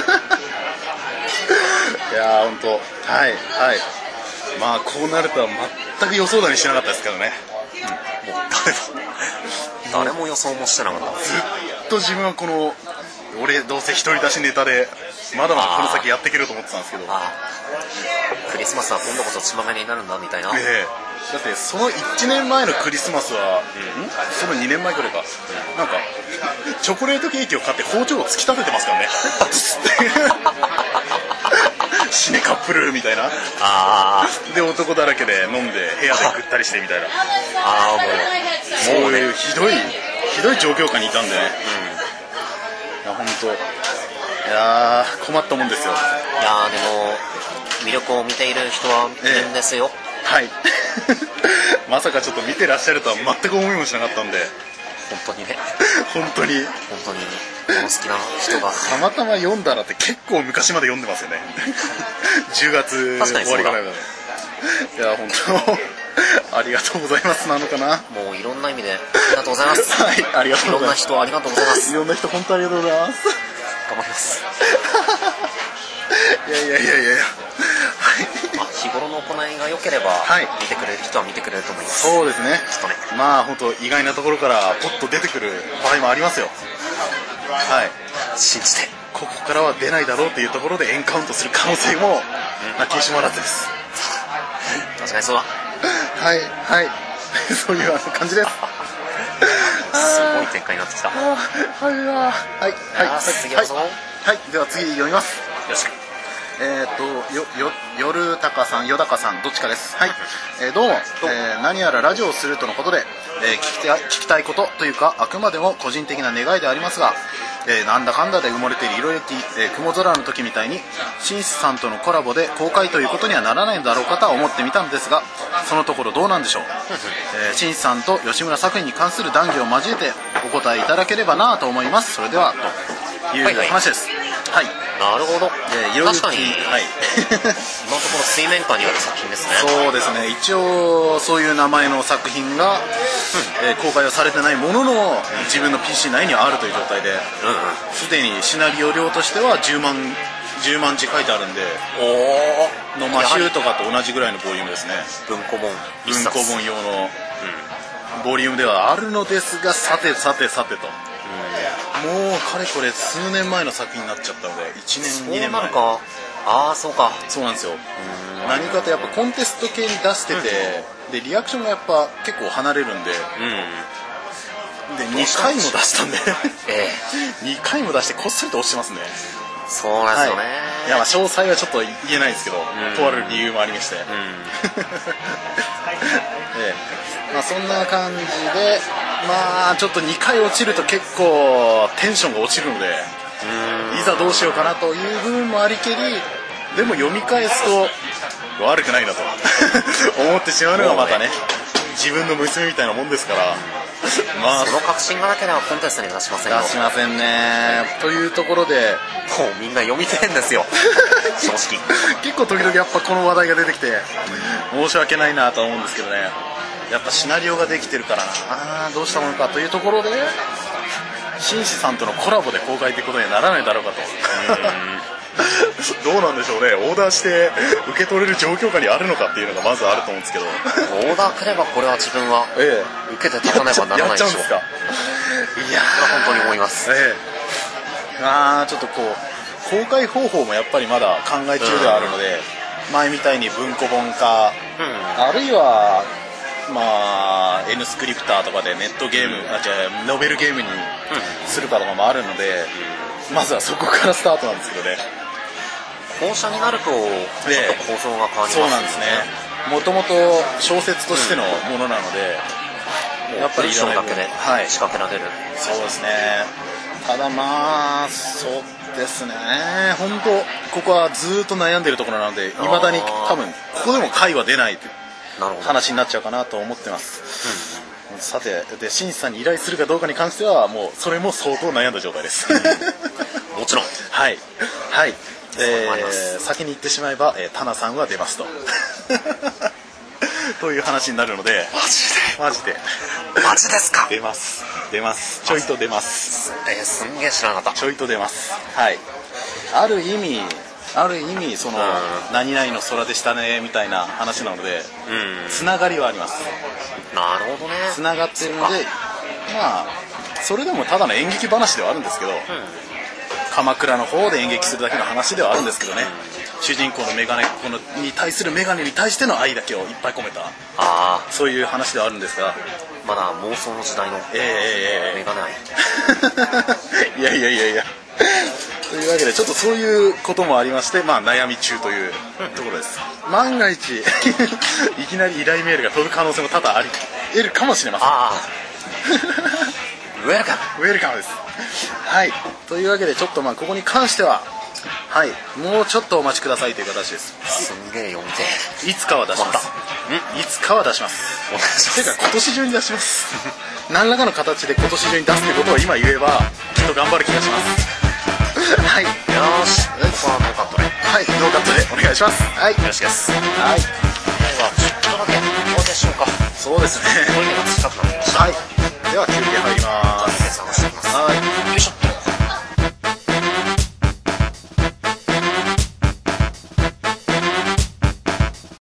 いやー、ほんと、はいはい、まあこうなるとは全く予想だにしなかったですけどね、 もう誰も予想もしてなかった。 ずっと自分はこの俺どうせ独り出しネタでまだまだこの先やっていけると思ってたんですけど、 クリスマスは今度こそ血まめになるんだみたいな、 だってその1年前のクリスマスは、その2年前くらいか、なんかチョコレートケーキを買って包丁を突き立ててますからね死ねカップルみたいな、で男だらけで飲んで部屋でぐったりしてみたいな、もうね、ひどい状況下にいたんでね、いや本当、いや困ったもんですよ。 いやでも魅力を見ている人はいるんですよ、 はいまさかちょっと見てらっしゃるとは全く思いもしなかったんで、 本当にね本当にこの好きな人がたまたま読んだらって結構昔まで読んでますよね10月終わりからいや本当ありがとうございますなのかな、 もういろんな意味でありがとうございますはい、ありがとうございます。いろんな人ありがとうございます。 いろんな人本当ありがとうございます。 頑張りますいや、はい、 日頃の行いが良ければ、見てくれる人は見てくれると思います。 そうですね、 きっとね。 まあ本当意外なところからポッと出てくる場合もありますよ。はい、 信じてここからは出ないだろうというところでエンカウントする可能性もなきにしもあらずです。 確かにそうだ。 はいそういう感じです。 すごい展開になってきた。 はい、では次読みます。 よろしく。 よ高さんどっちかです。はい、どうも、何やらラジオをするとのことで、聞きたいことというかあくまでも個人的な願いでありますが、なんだかんだで埋もれている色雪、雲空の時みたいにシンシさんとのコラボで公開ということにはならないのだろうかとは思ってみたんですが、そのところどうなんでしょう。シンシさんと吉村作品に関する談義を交えてお答えいただければなと思います。それではという話です。はい、 なるほど。確かに、 はい、 今のところ水面下にある作品ですね。 そうですね、一応そういう名前の作品が、公開はされてないものの自分の PC 内にはあるという状態で、すでにシナリオ量としては10万字書いてあるんで、のマシューとかと同じぐらいのボリュームですね。 文庫本用のボリュームではあるのですが、さてと、もうかれこれ数年前の作品になっちゃったので、1年2年前。 そうなんですよ。何かとやっぱコンテスト系に出してて、でリアクションがやっぱ結構離れるんで、で2回も出したんで2回も出してこっそりと押してますね。 そうなんですよね。 いや、まあ詳細はちょっと言えないですけど、とある理由もありまして、まあそんな感じで、まあちょっと2回落ちると結構テンションが落ちるので、いざどうしようかなという部分もありけり、でも読み返すと悪くないなと思ってしまうのがまたね、自分の娘みたいなもんですから、 まあその確信がなければコンテストに出しませんよ。 出しませんね。というところで、 もうみんな読みてんですよ正直。 結構時々やっぱこの話題が出てきて申し訳ないなと思うんですけどね、やっぱシナリオができてるからな、どうしたものかというところで、シンシさんとのコラボで公開ということにはならないだろうかとどうなんでしょうね、オーダーして受け取れる状況下にあるのかっていうのがまずあると思うんですけど、 オーダー来ればこれは自分は受けて立たねばならないでしょう。 やっちゃうんですか。いや本当に思います。 ちょっとこう公開方法もやっぱりまだ考え中ではあるので、前みたいに文庫本化、あるいはまあ N スクリプターとかでネットゲーム、ノベルゲームにするかとかもあるので、まずはそこからスタートなんですけどね。 後者になるとちょっと構造が変わりますね。 そうなんですね。もともと小説としてのものなので、 やっぱり文章だけで仕掛けられる。 そうですね。ただまあそうですね、本当ここはずっと悩んでるところなので、いまだに多分ここでも回は出ない話になっちゃうかなと思ってます。さて、でシンさんに依頼するかどうかに関してはもうそれも相当悩んだ状態ですもちろんはい先に言ってしまえば、タナさんは出ますとという話になるので、マジですか。出ますちょいと出ます。 すんげえ知らなかった。 ちょいと出ます。はい。ある意味その、何々の空でしたねみたいな話なので、つながりはあります。 なるほどね。 つながってるので、まあそれでもただの演劇話ではあるんですけど、鎌倉の方で演劇するだけの話ではあるんですけどね、主人公のメガネに対するメガネに対しての愛だけをいっぱい込めた、そういう話ではあるんですが、 まだ妄想の時代のメガネ愛いやというわけでちょっとそういうこともありまして、まあ悩み中というところです。万が一いきなり依頼メールが飛ぶ可能性も多々あり得るかもしれません。ウェルカムです。はい、というわけでちょっとまあここに関しては、はい、もうちょっとお待ちくださいという形です。 すんげえ読みてえ。いつかは出します。いつかは出します。ていうか今年中に出します。何らかの形で今年中に出すということを今言えばきっと頑張る気がします。はい、よし、ここはノーカットで、はい、ノーカットでお願いします。はい、よろしくです。はい、ではちょっとだけ休憩しようか。そうですね、トイレが近くなってきました。はい、では休憩入ります。